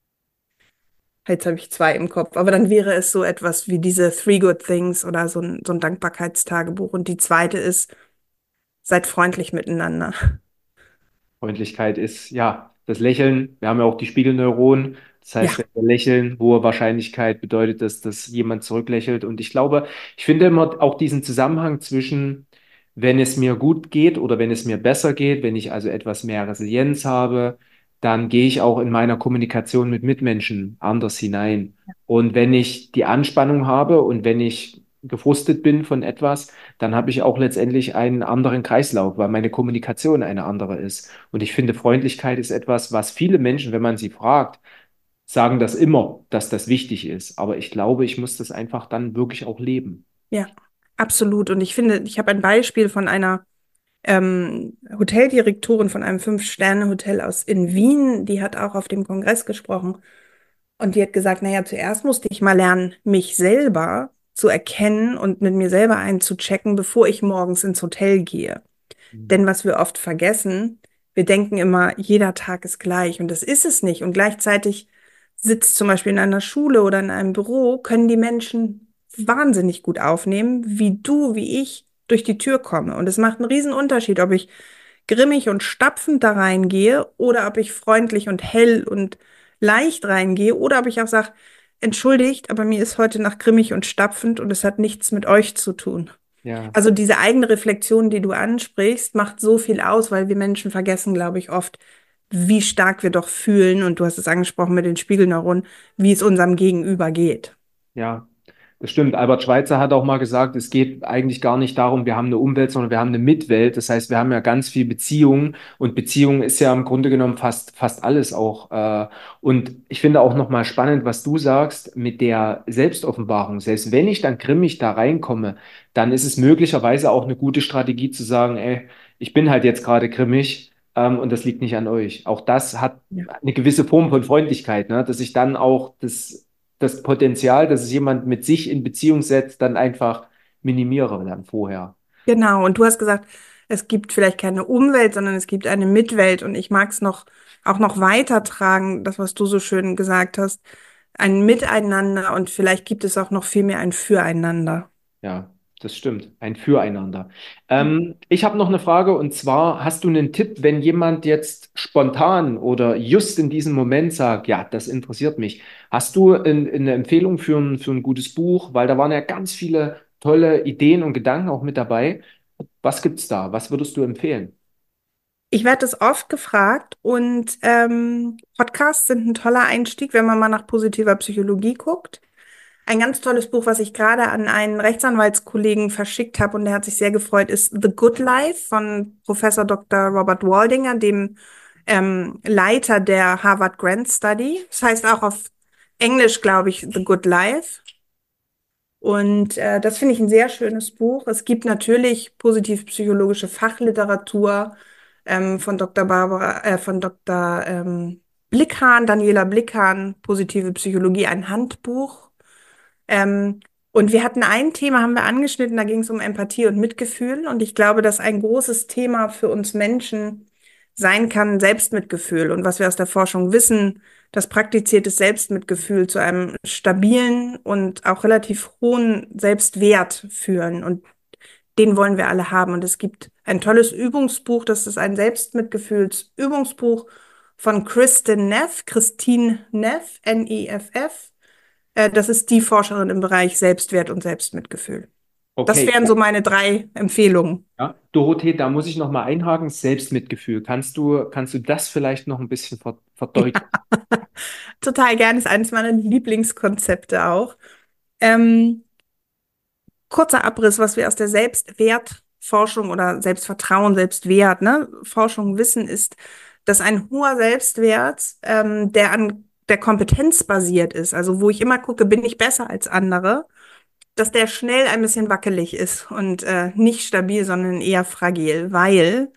jetzt habe ich zwei im Kopf, aber dann wäre es so etwas wie diese Three Good Things oder so ein, so ein Dankbarkeitstagebuch. Und die zweite ist, seid freundlich miteinander. Freundlichkeit ist, ja, das Lächeln. Wir haben ja auch die Spiegelneuronen. Das Ja, heißt, wenn wir lächeln, hohe Wahrscheinlichkeit bedeutet das, dass jemand zurücklächelt. Und ich glaube, ich finde immer auch diesen Zusammenhang zwischen, wenn es mir gut geht oder wenn es mir besser geht, wenn ich also etwas mehr Resilienz habe, dann gehe ich auch in meiner Kommunikation mit Mitmenschen anders hinein. Und wenn ich die Anspannung habe und wenn ich gefrustet bin von etwas, dann habe ich auch letztendlich einen anderen Kreislauf, weil meine Kommunikation eine andere ist. Und ich finde, Freundlichkeit ist etwas, was viele Menschen, wenn man sie fragt, sagen das immer, dass das wichtig ist. Aber ich glaube, ich muss das einfach dann wirklich auch leben. ja, absolut. Und ich finde, ich habe ein Beispiel von einer ähm, Hoteldirektorin von einem Fünf-Sterne-Hotel aus in Wien, die hat auch auf dem Kongress gesprochen. Und die hat gesagt, naja, zuerst musste ich mal lernen, mich selber zu erkennen und mit mir selber einzuchecken, bevor ich morgens ins Hotel gehe. Denn was wir oft vergessen, wir denken immer, jeder Tag ist gleich und das ist es nicht. Und gleichzeitig sitzt zum Beispiel in einer Schule oder in einem Büro, können die Menschen wahnsinnig gut aufnehmen, wie du, wie ich durch die Tür komme. Und es macht einen riesen Unterschied, ob ich grimmig und stapfend da reingehe oder ob ich freundlich und hell und leicht reingehe oder ob ich auch sage, entschuldigt, aber mir ist heute nach grimmig und stapfend und es hat nichts mit euch zu tun. Ja, Also diese eigene Reflexion, die du ansprichst, macht so viel aus, weil wir Menschen vergessen, glaube ich, oft, wie stark wir doch fühlen, und du hast es angesprochen mit den Spiegelneuronen, wie es unserem Gegenüber geht. ja, das stimmt. Albert Schweitzer hat auch mal gesagt, es geht eigentlich gar nicht darum, wir haben eine Umwelt, sondern wir haben eine Mitwelt. Das heißt, wir haben ja ganz viel Beziehungen und Beziehung ist ja im Grunde genommen fast, fast alles auch. Äh, Und ich finde auch nochmal spannend, was du sagst mit der Selbstoffenbarung. Selbst wenn ich dann grimmig da reinkomme, dann ist es möglicherweise auch eine gute Strategie zu sagen, ey, ich bin halt jetzt gerade grimmig, ähm, und das liegt nicht an euch. Auch das hat Ja. eine gewisse Form von Freundlichkeit, ne? Dass ich dann auch das das Potenzial, dass es jemand mit sich in Beziehung setzt, dann einfach minimiere dann vorher. Genau, und du hast gesagt, es gibt vielleicht keine Umwelt, sondern es gibt eine Mitwelt, und ich mag es noch auch noch weitertragen, das, was du so schön gesagt hast, ein Miteinander, und vielleicht gibt es auch noch viel mehr ein Füreinander. Ja, das stimmt. Ein Füreinander. Ähm, ich habe noch eine Frage und zwar, hast du einen Tipp, wenn jemand jetzt spontan oder just in diesem Moment sagt, ja, das interessiert mich. Hast du ein, eine Empfehlung für ein, für ein gutes Buch? Weil da waren ja ganz viele tolle Ideen und Gedanken auch mit dabei. Was gibt's da? Was würdest du empfehlen? Ich werde das oft gefragt, und ähm, Podcasts sind ein toller Einstieg, wenn man mal nach positiver Psychologie guckt. Ein ganz tolles Buch, was ich gerade an einen Rechtsanwaltskollegen verschickt habe, und der hat sich sehr gefreut, ist The Good Life von Professor Doktor Robert Waldinger, dem ähm, Leiter der Harvard Grant Study. Das heißt auch auf Englisch, glaube ich, The Good Life. Und äh, das finde ich ein sehr schönes Buch. Es gibt natürlich positiv-psychologische Fachliteratur ähm, von Doktor Barbara, äh, von Doktor Ähm, Blickhahn, Daniela Blickhahn, Positive Psychologie, ein Handbuch. Ähm, und wir hatten ein Thema, haben wir angeschnitten, da ging es um Empathie und Mitgefühl. Und ich glaube, dass ein großes Thema für uns Menschen sein kann, Selbstmitgefühl. Und was wir aus der Forschung wissen, dass praktiziertes Selbstmitgefühl zu einem stabilen und auch relativ hohen Selbstwert führen. Und den wollen wir alle haben. Und es gibt ein tolles Übungsbuch, das ist ein Selbstmitgefühlsübungsbuch von Kristin Neff, Christine Neff, N E F F. Äh, das ist die Forscherin im Bereich Selbstwert und Selbstmitgefühl. Das Okay. wären so meine drei Empfehlungen. Ja, Dorothee, da muss ich noch mal einhaken, Selbstmitgefühl. Kannst du, kannst du das vielleicht noch ein bisschen ver verdeutlichen? Total gerne, ist eines meiner Lieblingskonzepte auch. Ähm, Kurzer Abriss, was wir aus der Selbstwertforschung oder Selbstvertrauen, Selbstwert, ne, Forschung wissen, ist, dass ein hoher Selbstwert, ähm, der an der kompetenzbasiert ist, also wo ich immer gucke, bin ich besser als andere, dass der schnell ein bisschen wackelig ist und äh, nicht stabil, sondern eher fragil, weil,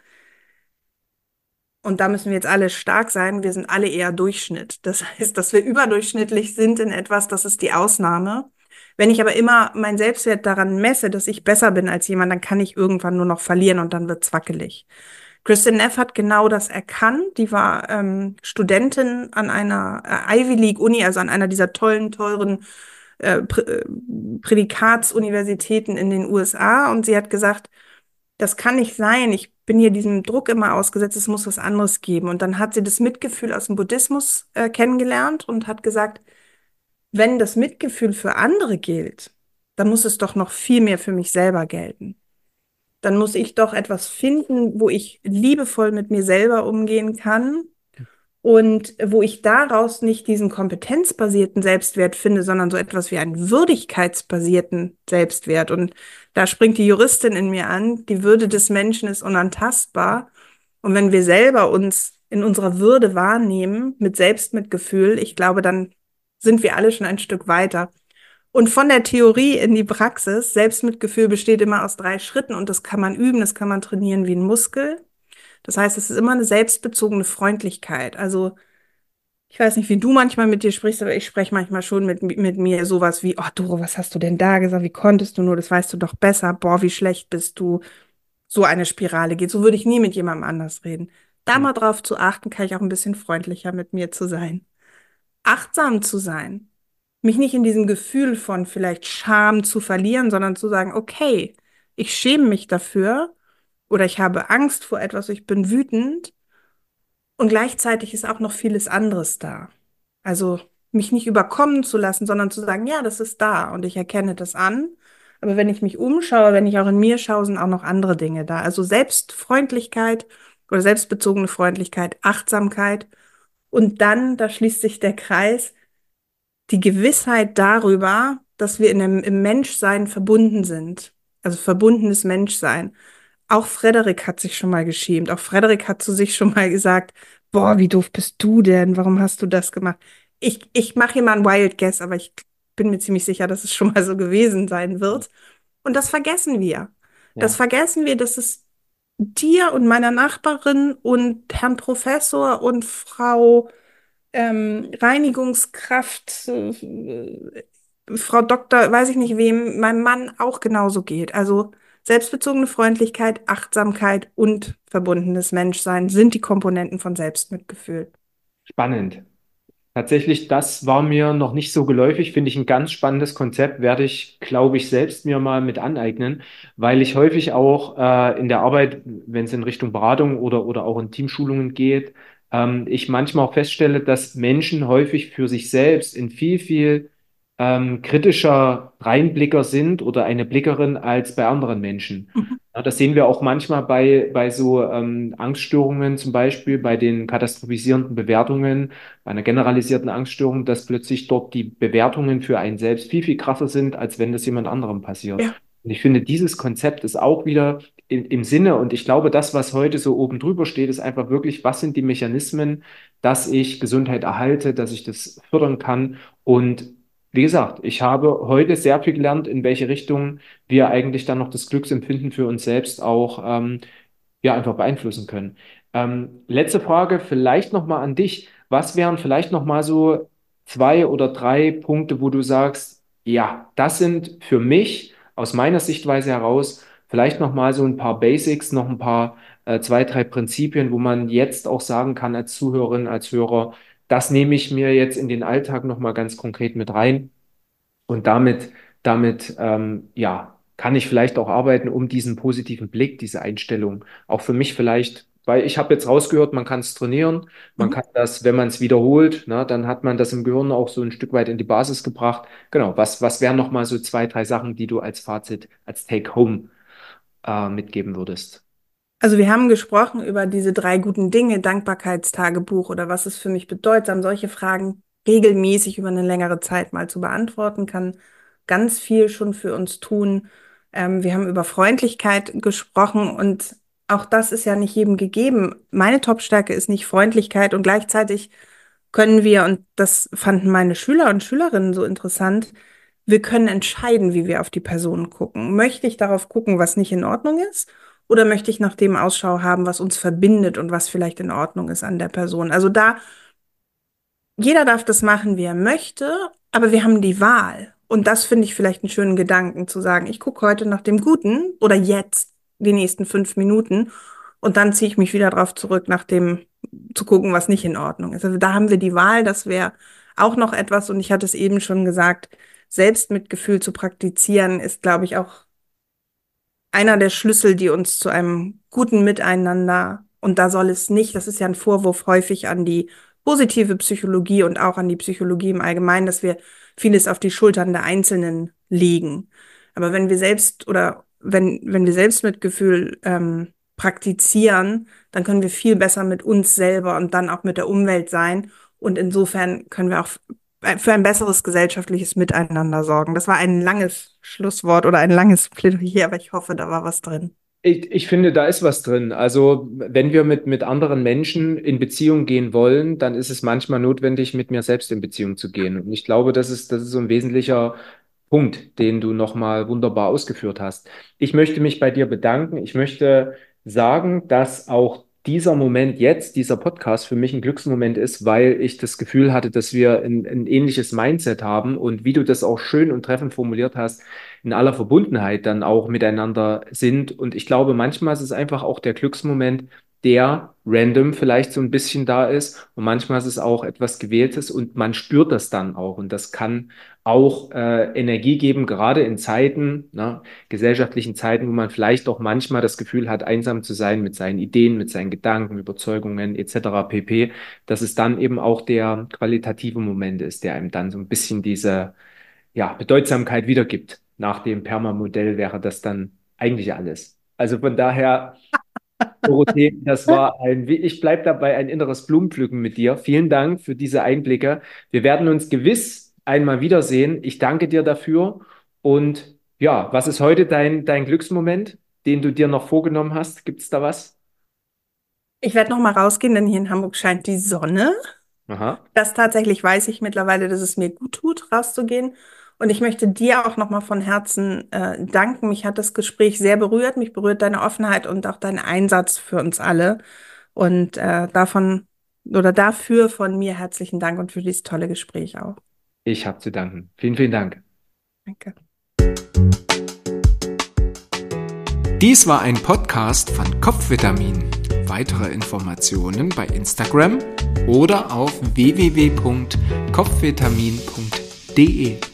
und da müssen wir jetzt alle stark sein, wir sind alle eher Durchschnitt. Das heißt, dass wir überdurchschnittlich sind in etwas, das ist die Ausnahme. Wenn ich aber immer meinen Selbstwert daran messe, dass ich besser bin als jemand, dann kann ich irgendwann nur noch verlieren und dann wird's wackelig. Kristin Neff hat genau das erkannt. Die war ähm, Studentin an einer äh, Ivy League Uni, also an einer dieser tollen, teuren äh, Prä äh, Prädikatsuniversitäten in den U S A. Und sie hat gesagt, das kann nicht sein. Ich bin hier diesem Druck immer ausgesetzt. Es muss was anderes geben. Und dann hat sie das Mitgefühl aus dem Buddhismus äh, kennengelernt und hat gesagt, wenn das Mitgefühl für andere gilt, dann muss es doch noch viel mehr für mich selber gelten. Dann muss ich doch etwas finden, wo ich liebevoll mit mir selber umgehen kann und wo ich daraus nicht diesen kompetenzbasierten Selbstwert finde, sondern so etwas wie einen würdigkeitsbasierten Selbstwert. Und da springt die Juristin in mir an, die Würde des Menschen ist unantastbar. Und wenn wir selber uns in unserer Würde wahrnehmen, mit Selbstmitgefühl, ich glaube, dann sind wir alle schon ein Stück weiter. Und von der Theorie in die Praxis, Selbstmitgefühl besteht immer aus drei Schritten und das kann man üben, das kann man trainieren wie ein Muskel. Das heißt, es ist immer eine selbstbezogene Freundlichkeit. Also ich weiß nicht, wie du manchmal mit dir sprichst, aber ich spreche manchmal schon mit, mit mir sowas wie, oh Doro, was hast du denn da gesagt? Wie konntest du nur? Das weißt du doch besser. Boah, wie schlecht bist du. So eine Spirale geht. So würde ich nie mit jemandem anders reden. Da Hm. mal drauf zu achten, kann ich auch ein bisschen freundlicher mit mir zu sein. Achtsam zu sein. Mich nicht in diesem Gefühl von vielleicht Scham zu verlieren, sondern zu sagen, okay, ich schäme mich dafür oder ich habe Angst vor etwas, ich bin wütend und gleichzeitig ist auch noch vieles anderes da. Also mich nicht überkommen zu lassen, sondern zu sagen, ja, das ist da und ich erkenne das an. Aber wenn ich mich umschaue, wenn ich auch in mir schaue, sind auch noch andere Dinge da. Also Selbstfreundlichkeit oder selbstbezogene Freundlichkeit, Achtsamkeit und dann, da schließt sich der Kreis, die Gewissheit darüber, dass wir in dem, im Menschsein verbunden sind. Also verbundenes Menschsein. Auch Frederik hat sich schon mal geschämt. Auch Frederik hat zu sich schon mal gesagt, boah, wie doof bist du denn? Warum hast du das gemacht? Ich, ich mache hier mal einen Wild Guess, aber ich bin mir ziemlich sicher, dass es schon mal so gewesen sein wird. Und das vergessen wir. Das Ja, vergessen wir, dass es dir und meiner Nachbarin und Herrn Professor und Frau ähm, Reinigungskraft, äh, Frau Doktor, weiß ich nicht wem, meinem Mann auch genauso geht. Also selbstbezogene Freundlichkeit, Achtsamkeit und verbundenes Menschsein sind die Komponenten von Selbstmitgefühl. spannend. Tatsächlich, das war mir noch nicht so geläufig, finde ich ein ganz spannendes Konzept, werde ich, glaube ich, selbst mir mal mit aneignen, weil ich häufig auch äh, in der Arbeit, wenn es in Richtung Beratung oder, oder auch in Teamschulungen geht, ähm, ich manchmal auch feststelle, dass Menschen häufig für sich selbst in viel, viel ähm, kritischer Reinblicker sind oder eine Blickerin als bei anderen Menschen. Mhm. Ja, das sehen wir auch manchmal bei, bei so ähm, Angststörungen, zum Beispiel bei den katastrophisierenden Bewertungen, bei einer generalisierten Angststörung, dass plötzlich dort die Bewertungen für einen selbst viel, viel krasser sind, als wenn das jemand anderem passiert. Ja. Und ich finde, dieses Konzept ist auch wieder in, im Sinne, und ich glaube, das, was heute so oben drüber steht, ist einfach wirklich, was sind die Mechanismen, dass ich Gesundheit erhalte, dass ich das fördern kann. Und wie gesagt, ich habe heute sehr viel gelernt, in welche Richtung wir eigentlich dann noch das Glücksempfinden für uns selbst auch ähm, ja, einfach beeinflussen können. Ähm, letzte Frage, vielleicht nochmal an dich. Was wären vielleicht nochmal so zwei oder drei Punkte, wo du sagst, ja, das sind für mich aus meiner Sichtweise heraus vielleicht nochmal so ein paar Basics, noch ein paar äh, zwei, drei Prinzipien, wo man jetzt auch sagen kann als Zuhörerin, als Hörer, das nehme ich mir jetzt in den Alltag nochmal ganz konkret mit rein. Und damit, damit ähm, ja, kann ich vielleicht auch arbeiten, um diesen positiven Blick, diese Einstellung, auch für mich vielleicht, weil ich habe jetzt rausgehört, man kann es trainieren, man Mhm. kann das, wenn man es wiederholt, ne, dann hat man das im Gehirn auch so ein Stück weit in die Basis gebracht. Genau, was, was wären nochmal so zwei, drei Sachen, die du als Fazit, als Take-Home äh, mitgeben würdest? Also wir haben gesprochen über diese drei guten Dinge, Dankbarkeitstagebuch oder was ist für mich bedeutsam, solche Fragen regelmäßig über eine längere Zeit mal zu beantworten, kann ganz viel schon für uns tun. Ähm, wir haben über Freundlichkeit gesprochen und auch das ist ja nicht jedem gegeben. Meine Top-Stärke ist nicht Freundlichkeit und gleichzeitig können wir, und das fanden meine Schüler und Schülerinnen so interessant, wir können entscheiden, wie wir auf die Person gucken. Möchte ich darauf gucken, was nicht in Ordnung ist? Oder möchte ich nach dem Ausschau haben, was uns verbindet und was vielleicht in Ordnung ist an der Person? Also da, jeder darf das machen, wie er möchte, aber wir haben die Wahl. Und das finde ich vielleicht einen schönen Gedanken, zu sagen, ich gucke heute nach dem Guten oder jetzt die nächsten fünf Minuten und dann ziehe ich mich wieder drauf zurück, nach dem zu gucken, was nicht in Ordnung ist. Also da haben wir die Wahl, das wäre auch noch etwas, und ich hatte es eben schon gesagt, Selbstmitgefühl zu praktizieren, ist, glaube ich, auch einer der Schlüssel, die uns zu einem guten Miteinander, und da soll es nicht, das ist ja ein Vorwurf häufig an die positive Psychologie und auch an die Psychologie im Allgemeinen, dass wir vieles auf die Schultern der Einzelnen legen. Aber wenn wir selbst oder wenn, wenn wir Selbstmitgefühl ähm, praktizieren, dann können wir viel besser mit uns selber und dann auch mit der Umwelt sein. Und insofern können wir auch für ein besseres gesellschaftliches Miteinander sorgen. Das war ein langes Schlusswort oder ein langes Plädoyer, aber ich hoffe, da war was drin. Ich, ich finde, da ist was drin. Also, wenn wir mit, mit anderen Menschen in Beziehung gehen wollen, dann ist es manchmal notwendig, mit mir selbst in Beziehung zu gehen. Und ich glaube, das ist, das ist so ein wesentlicher Punkt, den du nochmal wunderbar ausgeführt hast. Ich möchte mich bei dir bedanken. Ich möchte sagen, dass auch dieser Moment jetzt, dieser Podcast für mich ein Glücksmoment ist, weil ich das Gefühl hatte, dass wir ein, ein ähnliches Mindset haben und wie du das auch schön und treffend formuliert hast, in aller Verbundenheit dann auch miteinander sind. Und ich glaube, manchmal ist es einfach auch der Glücksmoment, der random vielleicht so ein bisschen da ist. Und manchmal ist es auch etwas Gewähltes und man spürt das dann auch. Und das kann auch äh, Energie geben, gerade in Zeiten, ne, gesellschaftlichen Zeiten, wo man vielleicht auch manchmal das Gefühl hat, einsam zu sein mit seinen Ideen, mit seinen Gedanken, Überzeugungen et cetera pp., dass es dann eben auch der qualitative Moment ist, der einem dann so ein bisschen diese, ja, Bedeutsamkeit wiedergibt. Nach dem Perma-Modell wäre das dann eigentlich alles. Also von daher, Dorothee, das war ein, ich bleibe dabei, ein inneres Blumenpflücken mit dir. Vielen Dank für diese Einblicke. Wir werden uns gewiss einmal wiedersehen. Ich danke dir dafür. Und ja, was ist heute dein, dein Glücksmoment, den du dir noch vorgenommen hast? Gibt es da was? Ich werde noch mal rausgehen, denn hier in Hamburg scheint die Sonne. Aha. Das tatsächlich weiß ich mittlerweile, dass es mir gut tut, rauszugehen. Und ich möchte dir auch noch mal von Herzen äh, danken. Mich hat das Gespräch sehr berührt. Mich berührt deine Offenheit und auch dein Einsatz für uns alle. Und äh, davon oder dafür von mir herzlichen Dank und für dieses tolle Gespräch auch. Ich habe zu danken. Vielen, vielen Dank. Danke. Dies war ein Podcast von Kopfvitamin. Weitere Informationen bei Instagram oder auf w w w punkt kopfvitamin punkt d e.